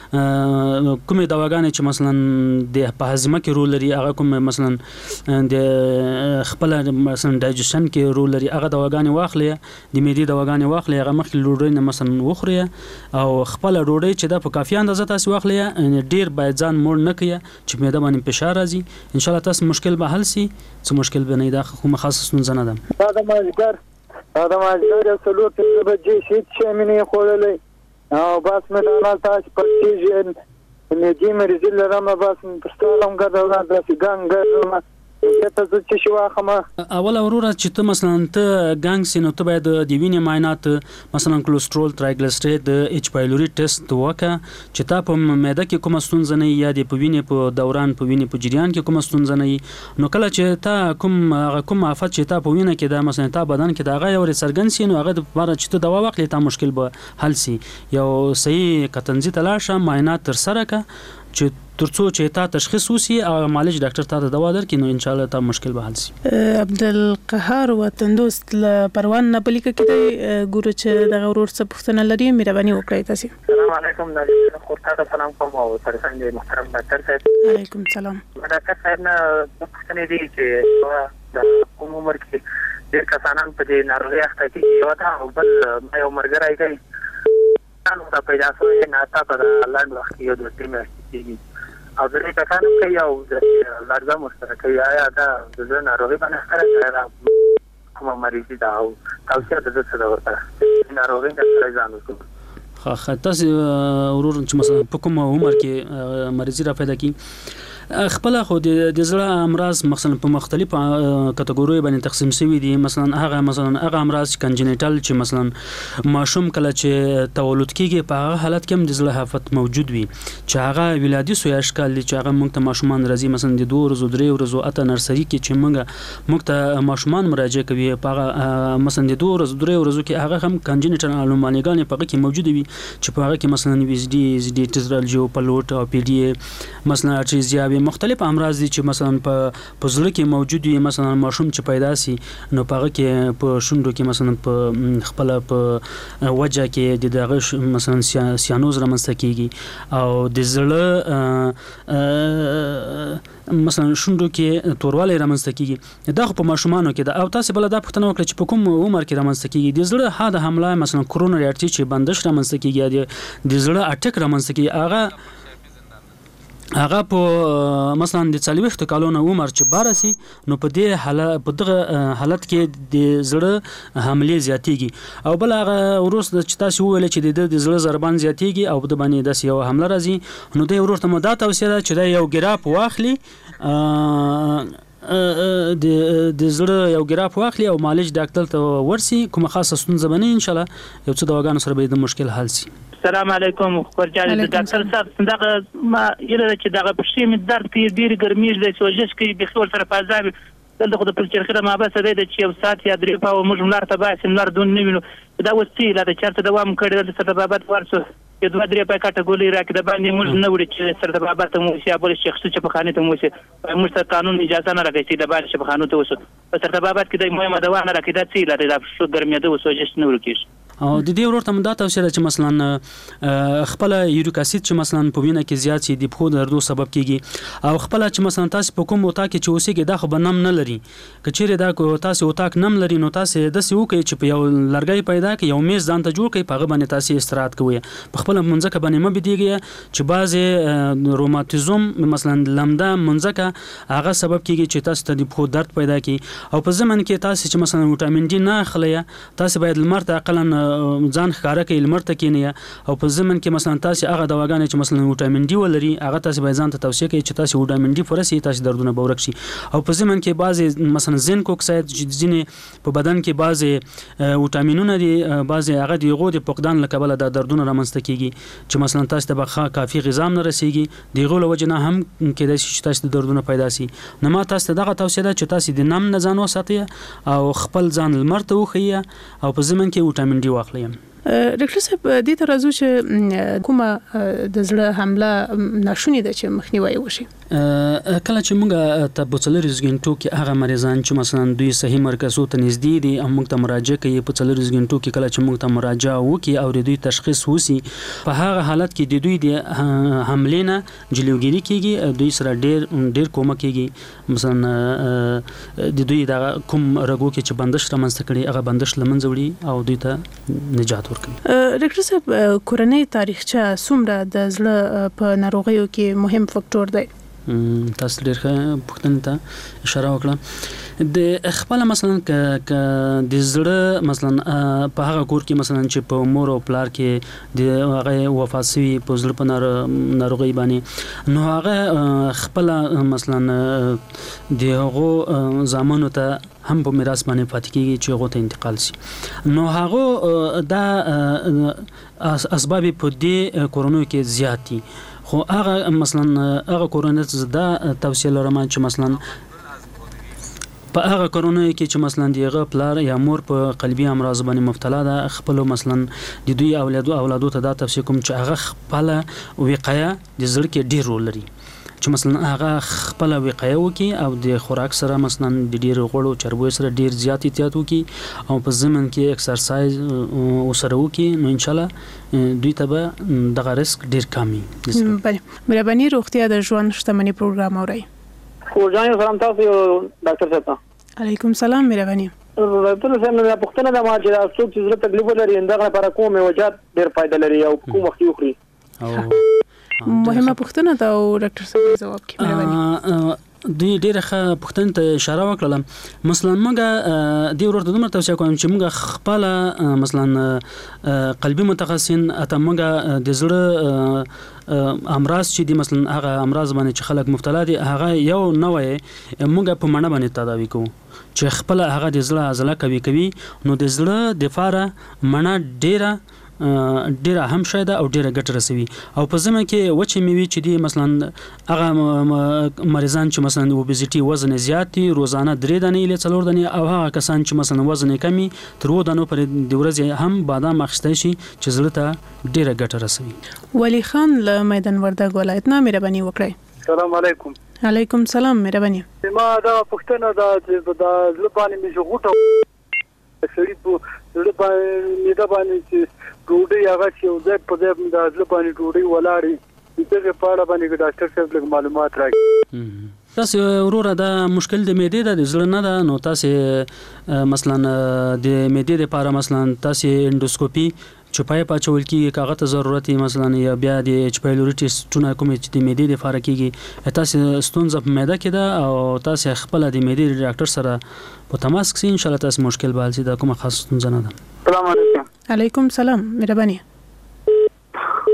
کومه دواګانې چې مثلا د په هضمه کې رول لري هغه کوم مثلا د خپل مثلا ډایجیشن کې رول لري هغه دواګانې واخلي د معدې دواګانې واخلي هغه مخکې ډوډۍ نه مثلا وخوري او خپل ډوډۍ چې د په کافي اندازه تاسو واخلي ډیر باید ځان مور نه کړئ چې معده باندې فشار راځي ان شاء الله تاسو مشکل به حل سي څه مشکل به نه دا کوم خاص ستونزه نه ده دا د مازګر دا د مازګر یو څلور پنځه بجې شي چې مې نه خورلې او بس مې نه تاسو په تیجن مې دې مې رزل لرم بس په ستالم ګرځول دا څنګه ته چې شو واخمه اول وروره چې ته مثلا ته ګانګ سينو ته باید د وینې معاینات مثلا کولېسترول ترایګلیسیراید د ایچ پایلوري ټیسټ وکړه چې تا په معده کې کوم ستونزه نه یا د په وینې په دوران په وینې په جریان کې کوم ستونزه نه نو کله چې تا کوم کوم افت چې تا په وینې کې د مثلا تا بدن کې د هغه یو سرګن سي نو هغه د لپاره چې ته دوا واخلې تا مشکل به حل سي یو صحیح کتنځي تلاشه معاینات تر سره کا چې ترڅو چې تا تشخیص وسی او معالج ډاکټر ته دوا درکړي نو ان شاء الله تا مشکل به حل شي عبدالقهار وطندوست ل پروان نه پلیک کې ګورو چې د غورور څخه پوښتنه لري مهرباني وکړئ تاسو السلام علیکم ناظرین خورته سلام کوم او سره څنګه محترم ډاکټر صاحب وعلیکم السلام ډاکټر صاحب نه پوښتنه دي چې د کوم عمر کې ډېر کسانان په دې ناروغي اخته کیږي یو دا او بل ما یو مرګ راځي نو دا پیدا شوی نه تا په لاندې وخت یو د ټیمه کیږي او د دې کسانو کې یو د لارځه مشترک یا دا د ناروغي باندې سره کوم مریض دا او توصیه د څه دا ورته ناروغي د سره ځان وکړي خا تاسو ورور چې مثلا په کوم عمر کې مریض را پیدا کی خپل خو د زړه امراض مثلا په مختلفو کټګوري باندې تقسیم شوی دي مثلا هغه مثلا هغه امراض کنجنیټل چې مثلا ماشوم کله چې تولد کیږي په هغه حالت کې د زړه حافظ موجود وي چې هغه ولادي سوی اشکال دي چې هغه موږ ته ماشومان راځي مثلا د دوه ورځو درې ورځو اته نرسري کې چې موږ موږ ته ماشومان مراجعه کوي په هغه مثلا د دوه ورځو درې ورځو کې هغه هم کنجنیټل انومالیګان په هغه کې موجود وي چې په هغه کې مثلا وی اس ډي اس ډي ټزرال جو پلوټ او پی ډي مثلا ارتریزیا مختلف امراض دي چې مثلا په پزړه کې موجود وي مثلا ماشوم چې پیدا سي نو په هغه کې په شونډو کې مثلا په خپل په وجه کې د دغه مثلا سیانوز رامنځته کیږي او د زړه مثلا شونډو کې توروالی رامنځته کیږي دا په ماشومانو کې دا او تاسو بل دا پوښتنه وکړه چې په کوم عمر کې رامنځته کیږي د زړه حاده حمله مثلا کرونری ارتری چې بندش رامنځته کیږي د زړه اټک رامنځته کیږي هغه هغه په مثلا د څلويخت کالونو عمر چې بارسي نو په دې حالت په دغه حالت کې د زړه حمله زیاتېږي او بل هغه وروس چې تاسو ویل چې د زړه ضربان زیاتېږي او د باندې د یو حمله راځي نو د ورته مو دا توصیه ده چې دا یو ګراف واخلي د د زړه یو ګراف واخلي او مالج ډاکټر ته ورسي کومه خاصه ستونزه بني ان شاء الله یو څه دواګانو سره به د مشکل حل شي. السلام علیکم خبرجان د ډاکټر صاحب دغه ما یله چې دغه پښې می درد کوي ډیر ګرمي د سوجش کوي به خپل سره فازاب دلته خو د پلچرخه ما بس دی چې یو سات یا درې په موږ ملار ته باسي ملار دون نه وینو دا وسیله د چارته دوام کړی د سره بابت ورسو چې دوه درې په کټګوري راکې د باندې موږ نه وړي چې سره بابت مو شي ابل شیخ چې په خانه ته مو شي موږ ته قانون اجازه نه راکړي چې د باندې په خانه ته وسو په سره بابت کې د مهمه دوام نه راکړي د سیله د شو ګرمي د وسوجش نه ورکیږي. او د دې ورته مدا توصیه چې مثلا خپل یوریک اسید چې مثلا په وینه کې زیات شي د پخو دردو سبب کیږي او خپل چې مثلا تاسو په کوم وتا کې چې اوسېږي دا خو بنم نه لري کچېره دا کو تاسو وتاک نم لري نو تاسو د سیو کې چې په یو لرګي پیدا کې یو میز ځان ته جوړ کړئ په غو باندې تاسو استراحت کوئ په خپل منځکه باندې م بيدیږي چې بعضی روماتیزم مثلا لمده منځکه هغه سبب کیږي چې تاسو ته د پخو درد پیدا کی او په زمن کې تاسو چې مثلا وټامین ډي نه اخلي تاسو باید لمر ته اقلا ځان ښکارا کوي لمر ته کینیا او په زمن کې مثلا تاسو هغه دواګانې چې مثلا وټامین ډي ولري هغه تاسو باید ځان ته توصیه کوي چې تاسو وټامین ډي فرسي تاسو دردونه بورک شي او په زمن کې بعضی مثلا زنک اکساید ځینې په بدن کې بعضی وټامینونه دي بعضی هغه دی غو د فقدان لکبل د دردونه رامنځته کیږي چې مثلا تاسو ته بخا کافي غذا نه رسیږي دی غو لوجنه هم کې د شي دردونه پیدا سي نو ما تاسو دغه توصیه ده چې تاسو د نم نه ځان وساتئ او خپل ځان لمر ته وخی او په زمن کې وټامین ډي واخلئ. ډاکټر صاحب دې ته راځو چې کومه د زړه حمله ناشونی ده چې مخنیوي وشي. کله چې موږ ته بوڅلری زګنټو کې هغه مریضان چې مثلا دوی صحیح مرکزو ته نږدې دي او موږ ته مراجعه کوي په څلری زګنټو کې کله چې موږ ته مراجعه وکي او د دوی تشخیص وسی په هغه حالت کې د دوی د حمله نه جلوګیری کیږي دوی سره ډیر ډیر کومک کیږي مثلا د دوی د کوم رګو کې چې بندش رامنځته کړي هغه بندش لمنځه وړي او دوی ته نجات ډاکټر صاحب کورنۍ تاریخچه څومره د زړه په ناروغیو کې مهم فاکټور دی؟ تاسو ډېر ښه پوښتنې ته اشاره وکړه د خپل مثلا ک د زړه مثلا په هغه کور کې مثلا چې په مور او پلار کې د هغه وفات شوی په زړه په ناروغي باندې نو هغه خپل مثلا د هغه زامنو ته هم په میراث باندې پاتې کیږي چې هغه ته انتقال شي نو هغه دا اسباب په دې کورونو کې زیات دي خو هغه مثلا هغه کورونه زدا توصیه لرم چې مثلا په هغه کورونه کې چې مثلا دیغه پلار یا مور په قلبي امراض باندې مبتلا ده خپل مثلا د دوی اولادو اولادو ته دا توصیه کوم چې هغه خپل وقایه د زړه کې ډیر رول لري چې مثلا هغه خپل وقایه وکي او د خوراک سره مثلا د ډیر غوړو چربو سره ډیر زیات احتیاط وکي او په ضمن کې ایکسرسایز وسره وکي نو ان شاء الله دوی ته به دغه ریسک ډیر کمی بله مهرباني روغتیا د ژوند شتمنۍ پروګرام اوري خو ځان سلام تاسو ډاکټر صاحب علیکم سلام مهرباني ډاکټر صاحب نو پوښتنه د ما چې تاسو چې زړه تکلیف لري اندغه لپاره کومه وجات ډیر فائدہ لري او کوم وخت یو خري مهمه پوښتنه ده او ډاکټر صاحب جواب کوي مهرباني دوی ډیره ښه پوښتنه ته اشاره وکړه مثلا موږ د ورته دومره توصیه کوم چې موږ خپل مثلا قلبي متخصصین اته موږ د زړه امراض چې دي مثلا هغه امراض باندې چې خلک مبتلا دي هغه یو نوې موږ په منډه باندې تداوی کوو چې خپل هغه د زړه عضله کوي کوي نو د زړه د فاره منډه ډیره ډیره هم شاده او ډیره ګټه رسوي او په زمه کې وچه میوي چې دی مثلا هغه مریضان چې مثلا اوبیزيټي وزن زیات دي روزانه درې دانې له څلور دانې او هغه کسان چې مثلا وزن کمی تر و دانو پر د ورځې هم بادام اخیستای شي چې زړه ته ډیره ګټه رسوي. ولی خان له میدان وردګ ولایت نه مهرباني وکړئ. السلام علیکم. علیکم سلام مهرباني. ما دا پښتنه دا د زلبانی می غوټه سړي په زړه باندې باندې ډوډۍ هغه چې یو ځای په ځای د ځلبانی ډوډۍ ولاړې دغه په اړه باندې ډاکټر صاحب لږ معلومات راکړي. تاسو وروره دا مشکل د معدې د زړه نه ده نو تاسو مثلا د معدې لپاره مثلا تاسو اندوسکوپي چپای پاچول کیږي کاغه ته ضرورت مثلا یا بیا د چپایلورټي سټونه کوم چې د معدې لپاره کیږي تاسو ستونزه په معده کې ده او تاسو خپل د معدې ډاکټر سره په تماس کې ان شاء الله تاسو مشکل به حل شي دا کومه خاص ستونزه نه ده. السلام علیکم. علیکم سلام مهرباني.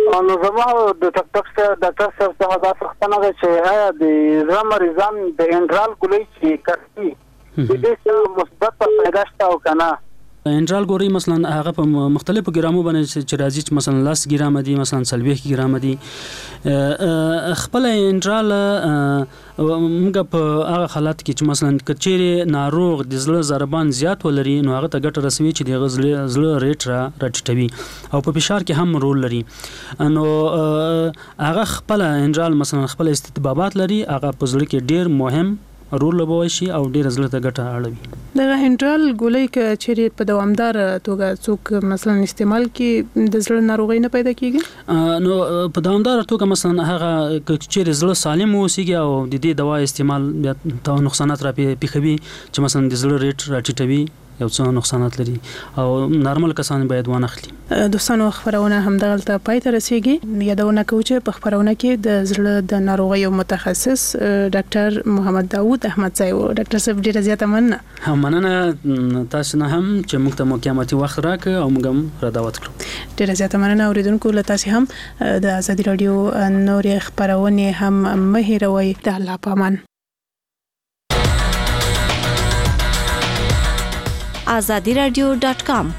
نو زما د تک تک ډاکټر صاحب څخه دا څرګنده ده چې هغه د زمریزان د انډرال ګولۍ چې کوي د دې څخه مثبت پیدا شته او کنه انډرال ګوري مثلا هغه په مختلفو ګرامو باندې چې راځي چې مثلا لاس ګرام دي مثلا سلويخ ګرام دي خپل انډرال موږ په هغه حالت کې چې مثلا کچېره ناروغ د زړه ضربان زیات ولري نو هغه ته ګټه رسوي چې د غزل زړه ریټ را راټټوي او په فشار کې هم رول لري نو هغه خپل انډرال مثلا خپل استطبابات لري هغه په زړه کې ډیر مهم رول لوبوي شي او ډیر زړه ته ګټه اړوي دغه انډرال ګولۍ ک چیرې په دوامدار توګه څوک مثلا استعمال کې د زړه ناروغي نه پیدا کیږي نو په دوامدار توګه مثلا هغه چیرې زړه سالم اوسيږي او د دې دوا استعمال بیا نقصانات را پیښوي چې مثلا د زړه ریټ راټیټوي یو څه نقصانات لري او نارمل کسان باید وانه اخلي دوستانو خبرونه هم دغلته پای ته رسیږي یادونه کوم چې په خبرونه کې د زړه د ناروغیو متخصص ډاکټر محمد داوود احمد صاحب ډاکټر صاحب ډیره زیاته مننه هم مننه تاسو نه هم چې موږ ته قیامتي وخت راک او موږ هم را دعوت کړو ډیره زیاته مننه اوریدونکو له تاسو هم د ازادي رادیو نور خبرونه هم مهیروي د الله پامان azadi radio dot com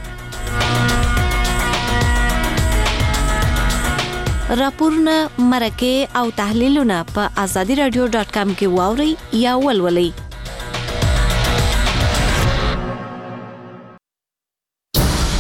راپورونه مرکه او تحلیلونه په azadi radio dot com کې واوري یا ولولئ